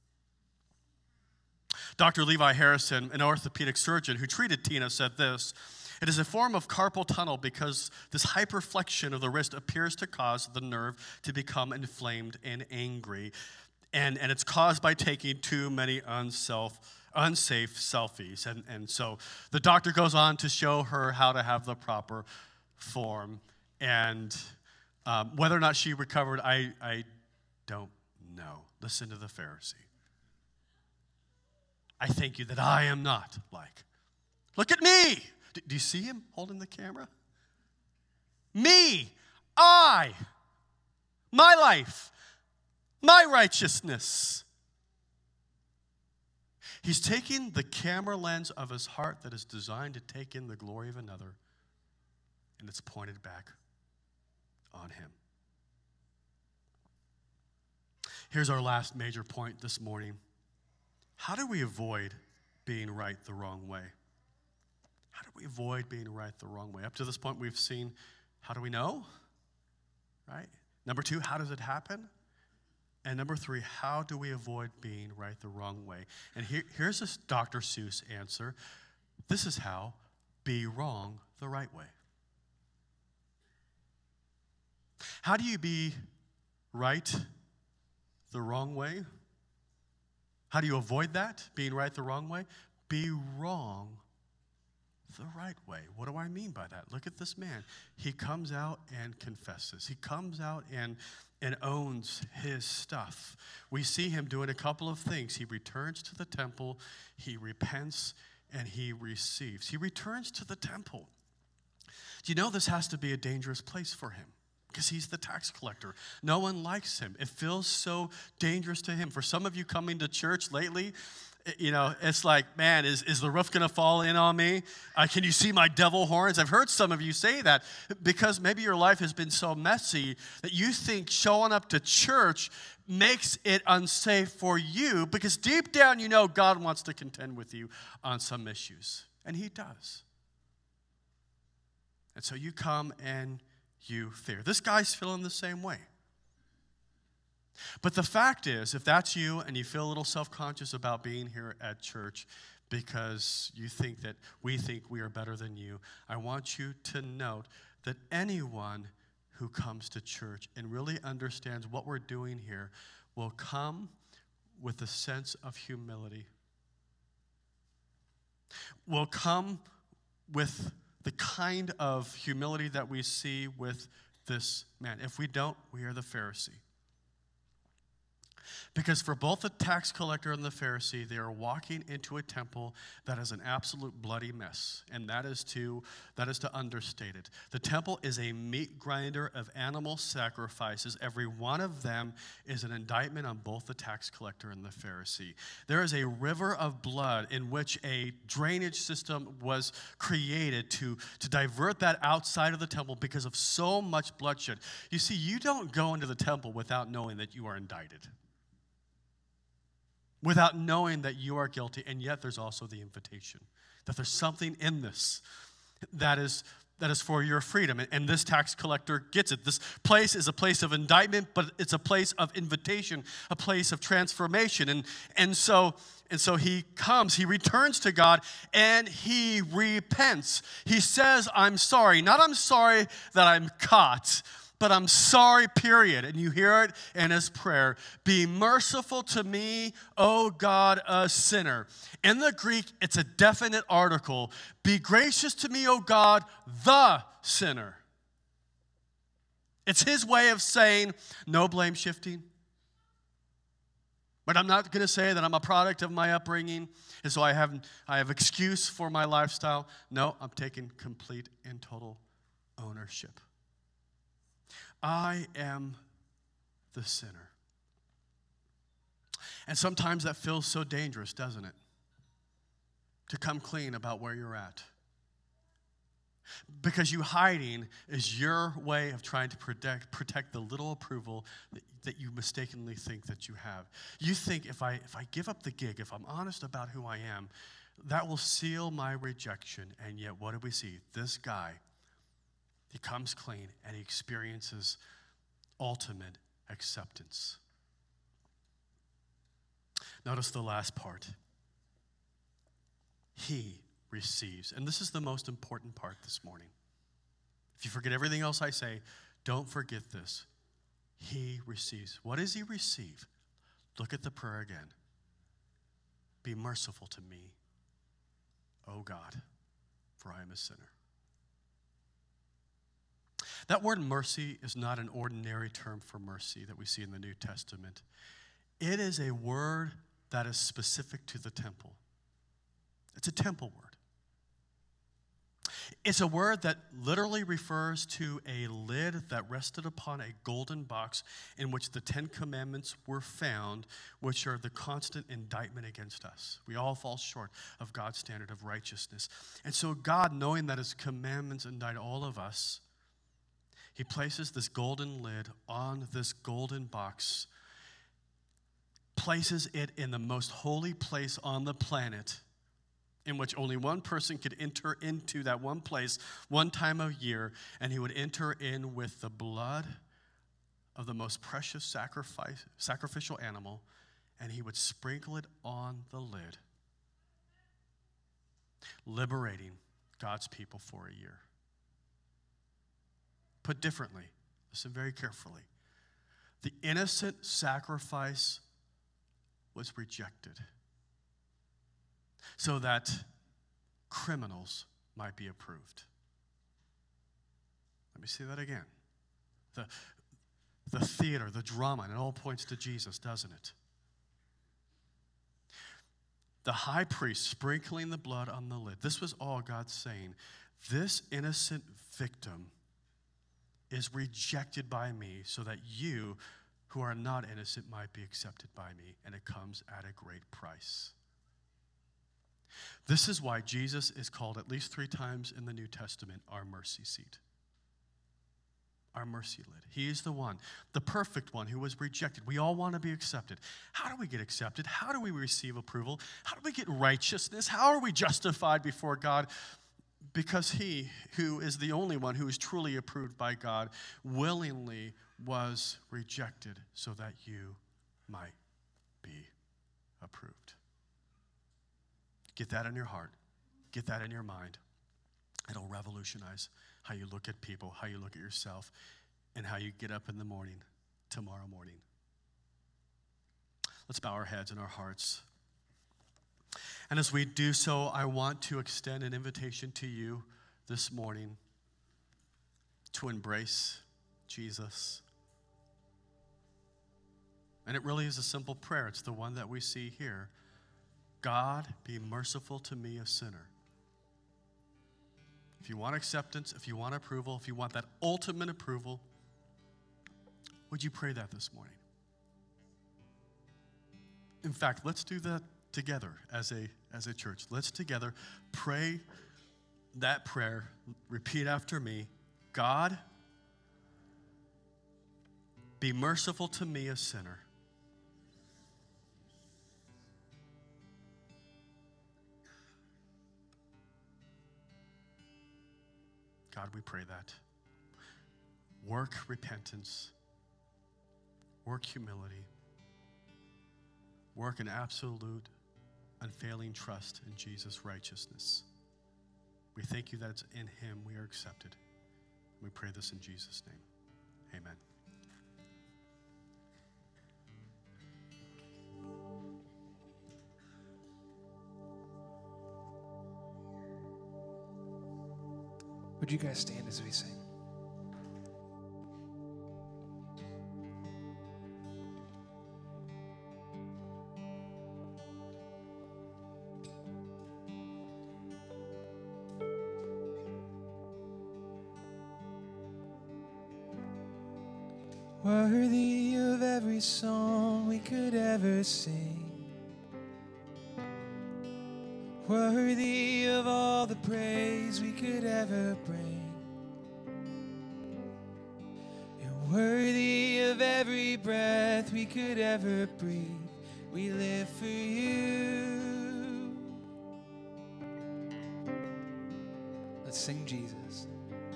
Doctor Levi Harrison, an orthopedic surgeon who treated Tina, said this: "It is a form of carpal tunnel because this hyperflexion of the wrist appears to cause the nerve to become inflamed and angry. And, and it's caused by taking too many unself, unsafe selfies." And, and so the doctor goes on to show her how to have the proper form. And um, whether or not she recovered, I, I don't know. Listen to the Pharisee. I thank you that I am not like. Look at me. Do, do you see him holding the camera? Me, I, my life, my righteousness. He's taking the camera lens of his heart that is designed to take in the glory of another, and it's pointed back on him. Here's our last major point this morning. How do we avoid being right the wrong way? How do we avoid being right the wrong way? Up to this point, we've seen how do we know, right? Number two, how does it happen? And number three, how do we avoid being right the wrong way? And here, here's this Doctor Seuss answer. This is how: be wrong the right way. How do you be right the wrong way? How do you avoid that, being right the wrong way? Be wrong the right way. What do I mean by that? Look at this man. He comes out and confesses. He comes out and, and owns his stuff. We see him doing a couple of things. He returns to the temple, he repents, and he receives. He returns to the temple. Do you know this has to be a dangerous place for him? Because he's the tax collector. No one likes him. It feels so dangerous to him. For some of you coming to church lately, you know, it's like, man, is, is the roof going to fall in on me? Uh, can you see my devil horns? I've heard some of you say that because maybe your life has been so messy that you think showing up to church makes it unsafe for you, because deep down you know God wants to contend with you on some issues. And he does. And so you come and you fear. This guy's feeling the same way. But the fact is, if that's you and you feel a little self-conscious about being here at church because you think that we think we are better than you, I want you to note that anyone who comes to church and really understands what we're doing here will come with a sense of humility, will come with the kind of humility that we see with this man. If we don't, we are the Pharisee. Because for both the tax collector and the Pharisee, they are walking into a temple that is an absolute bloody mess. And that is to, that is to understate it. The temple is a meat grinder of animal sacrifices. Every one of them is an indictment on both the tax collector and the Pharisee. There is a river of blood in which a drainage system was created to, to divert that outside of the temple because of so much bloodshed. You see, you don't go into the temple without knowing that you are indicted, without knowing that you are guilty, and yet there's also the invitation that there's something in this that is that is for your freedom, and, and this tax collector gets it. This place is a place of indictment, but it's a place of invitation, a place of transformation, and and so and so he comes, he returns to God, and he repents. He says, "I'm sorry," not "I'm sorry that I'm caught," but "I'm sorry, period." And you hear it in his prayer. "Be merciful to me, O God, a sinner." In the Greek, it's a definite article. "Be gracious to me, O God, the sinner." It's his way of saying no blame shifting. But I'm not going to say that I'm a product of my upbringing, and so I have, I have excuse for my lifestyle. No, I'm taking complete and total ownership. I am the sinner. And sometimes that feels so dangerous, doesn't it? To come clean about where you're at. Because you hiding is your way of trying to protect, protect the little approval that, that you mistakenly think that you have. You think if I, if I give up the gig, if I'm honest about who I am, that will seal my rejection. And yet, what do we see? This guy, he comes clean and he experiences ultimate acceptance. Notice the last part. He receives. And this is the most important part this morning. If you forget everything else I say, don't forget this. He receives. What does he receive? Look at the prayer again. "Be merciful to me, O God, for I am a sinner." That word mercy is not an ordinary term for mercy that we see in the New Testament. It is a word that is specific to the temple. It's a temple word. It's a word that literally refers to a lid that rested upon a golden box in which the Ten Commandments were found, which are the constant indictment against us. We all fall short of God's standard of righteousness. And so God, knowing that his commandments indict all of us, he places this golden lid on this golden box, places it in the most holy place on the planet, in which only one person could enter into that one place one time a year, and he would enter in with the blood of the most precious sacrifice, sacrificial animal, and he would sprinkle it on the lid, liberating God's people for a year. Put differently, listen very carefully. The innocent sacrifice was rejected so that criminals might be approved. Let me say that again. The, the theater, the drama, and it all points to Jesus, doesn't it? The high priest sprinkling the blood on the lid. This was all God saying, this innocent victim is rejected by me so that you who are not innocent might be accepted by me, and it comes at a great price. This is why Jesus is called at least three times in the New Testament our mercy seat, our mercy lid. He is the one, the perfect one who was rejected. We all want to be accepted. How do we get accepted? How do we receive approval? How do we get righteousness? How are we justified before God? Because he, who is the only one who is truly approved by God, willingly was rejected so that you might be approved. Get that in your heart. Get that in your mind. It'll revolutionize how you look at people, how you look at yourself, and how you get up in the morning, tomorrow morning. Let's bow our heads and our hearts. And as we do so, I want to extend an invitation to you this morning to embrace Jesus. And it really is a simple prayer. It's the one that we see here. God, be merciful to me, a sinner. If you want acceptance, if you want approval, if you want that ultimate approval, would you pray that this morning? In fact, let's do that together as a, as a church. Let's together pray that prayer. Repeat after me. God, be merciful to me, a sinner. God, we pray that. Work repentance. Work humility. Work an absolute, unfailing trust in Jesus' righteousness. We thank you that it's in him we are accepted. We pray this in Jesus' name. Amen. Would you guys stand as we sing? Worthy of every song we could ever sing, worthy of all the praise we could ever bring, and worthy of every breath we could ever breathe. We live for you. Let's sing Jesus.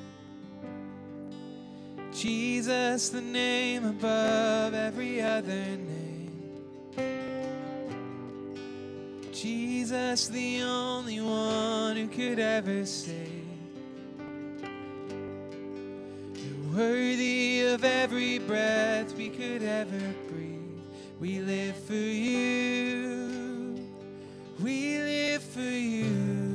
Jesus, the name above every other name. Jesus, the only one who could ever save. You're worthy of every breath we could ever breathe. We live for you. We live for you.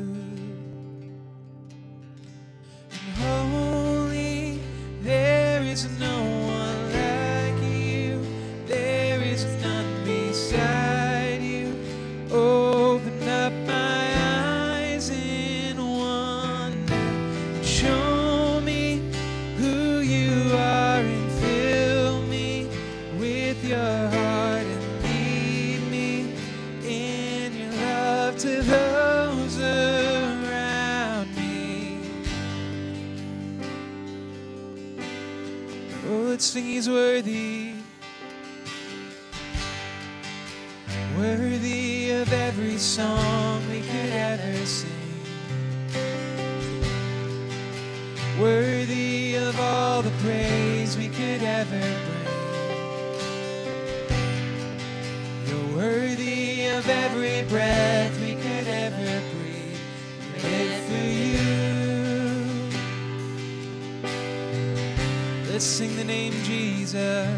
And holy, there is no one like you. There is none beside you. Open up my eyes in wonder. Show me who you are and fill me with your heart and lead me in your love to those around me. Oh, let's sing He's worthy. every song we could ever sing. Worthy of all the praise we could ever bring. You're worthy of every breath we could ever breathe. We live for you. Let's sing the name Jesus.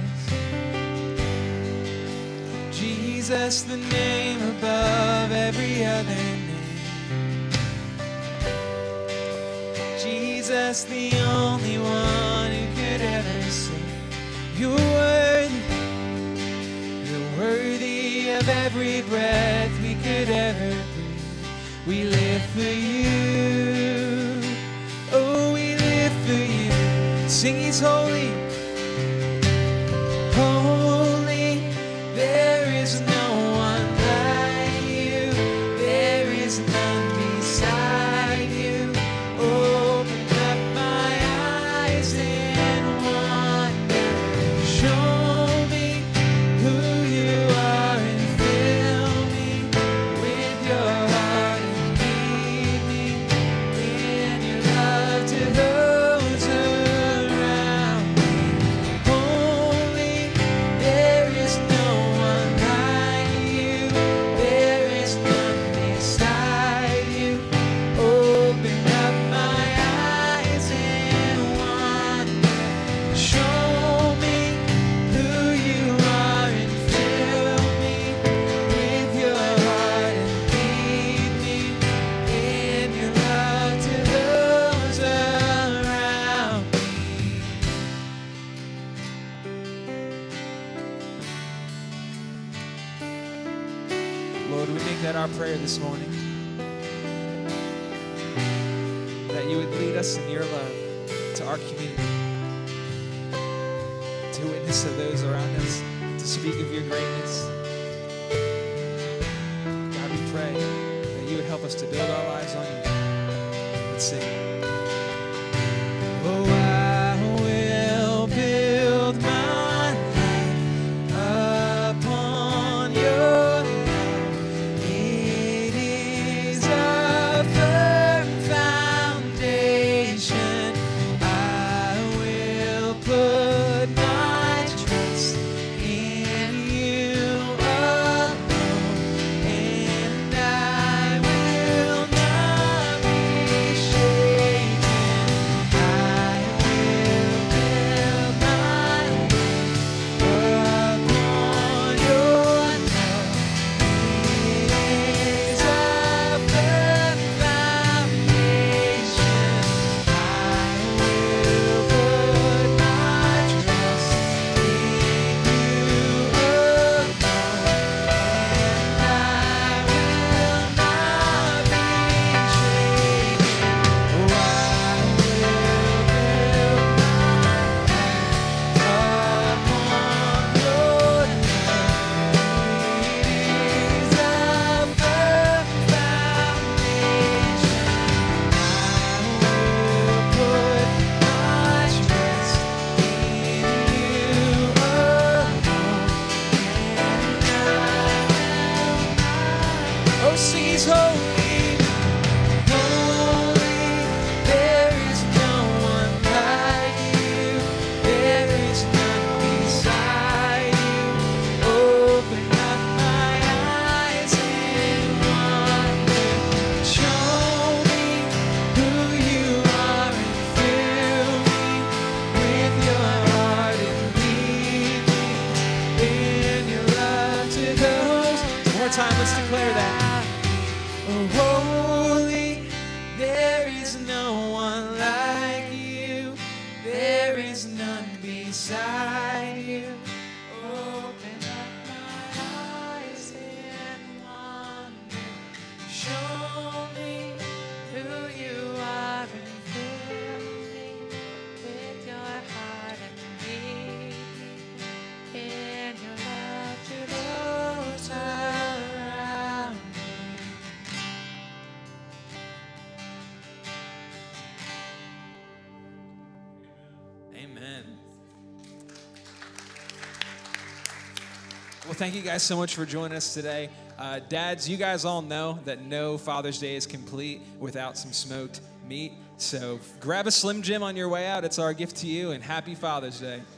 Jesus, the name above every other name. Jesus, the only one who could ever say, you're worthy, you're worthy of every breath we could ever breathe. We live for you, oh, we live for you. Sing He's holy, holy, there is no one like you, there is none beside you. Open up my eyes in wonder, show me who you are and fill me with your heart and lead me in your love to those around me. Holy, there is no one like you, there is none beside you. Open up my eyes in wonder, show me who you are and fill me with your heart and lead me in your love to those around me. Lord, we make that our prayer this morning, that you would lead us in your love to our community, to witness to those around us, to speak of your greatness. God, we pray that you would help us to build our lives on you. Let's sing. Oh, I will build my life upon your love. It is a firm foundation. I will put my trust in you alone, and I will not be shaken. I will build my life upon your love. It is a firm foundation. I will put my trust in you alone, and I will not be shaken. Oh, I will build my life upon your love. It is a firm foundation. I will put my trust in you alone, and I will. Oh, sing He's holy, holy. There is no one like you. There is none beside you. Open up my eyes in wonder. Show me who you are and fill me with your heart and lead me in your love to those. One more time, let's declare that. Oh, holy, there is no one like you, there is none beside you. Open up my eyes in wonder, show me who you are and fill me with your heart and lead me in your love to those around me. Amen. Well, thank you guys so much for joining us today. Uh, dads, you guys all know that no Father's Day is complete without some smoked meat. So grab a Slim Jim on your way out. It's our gift to you, and happy Father's Day.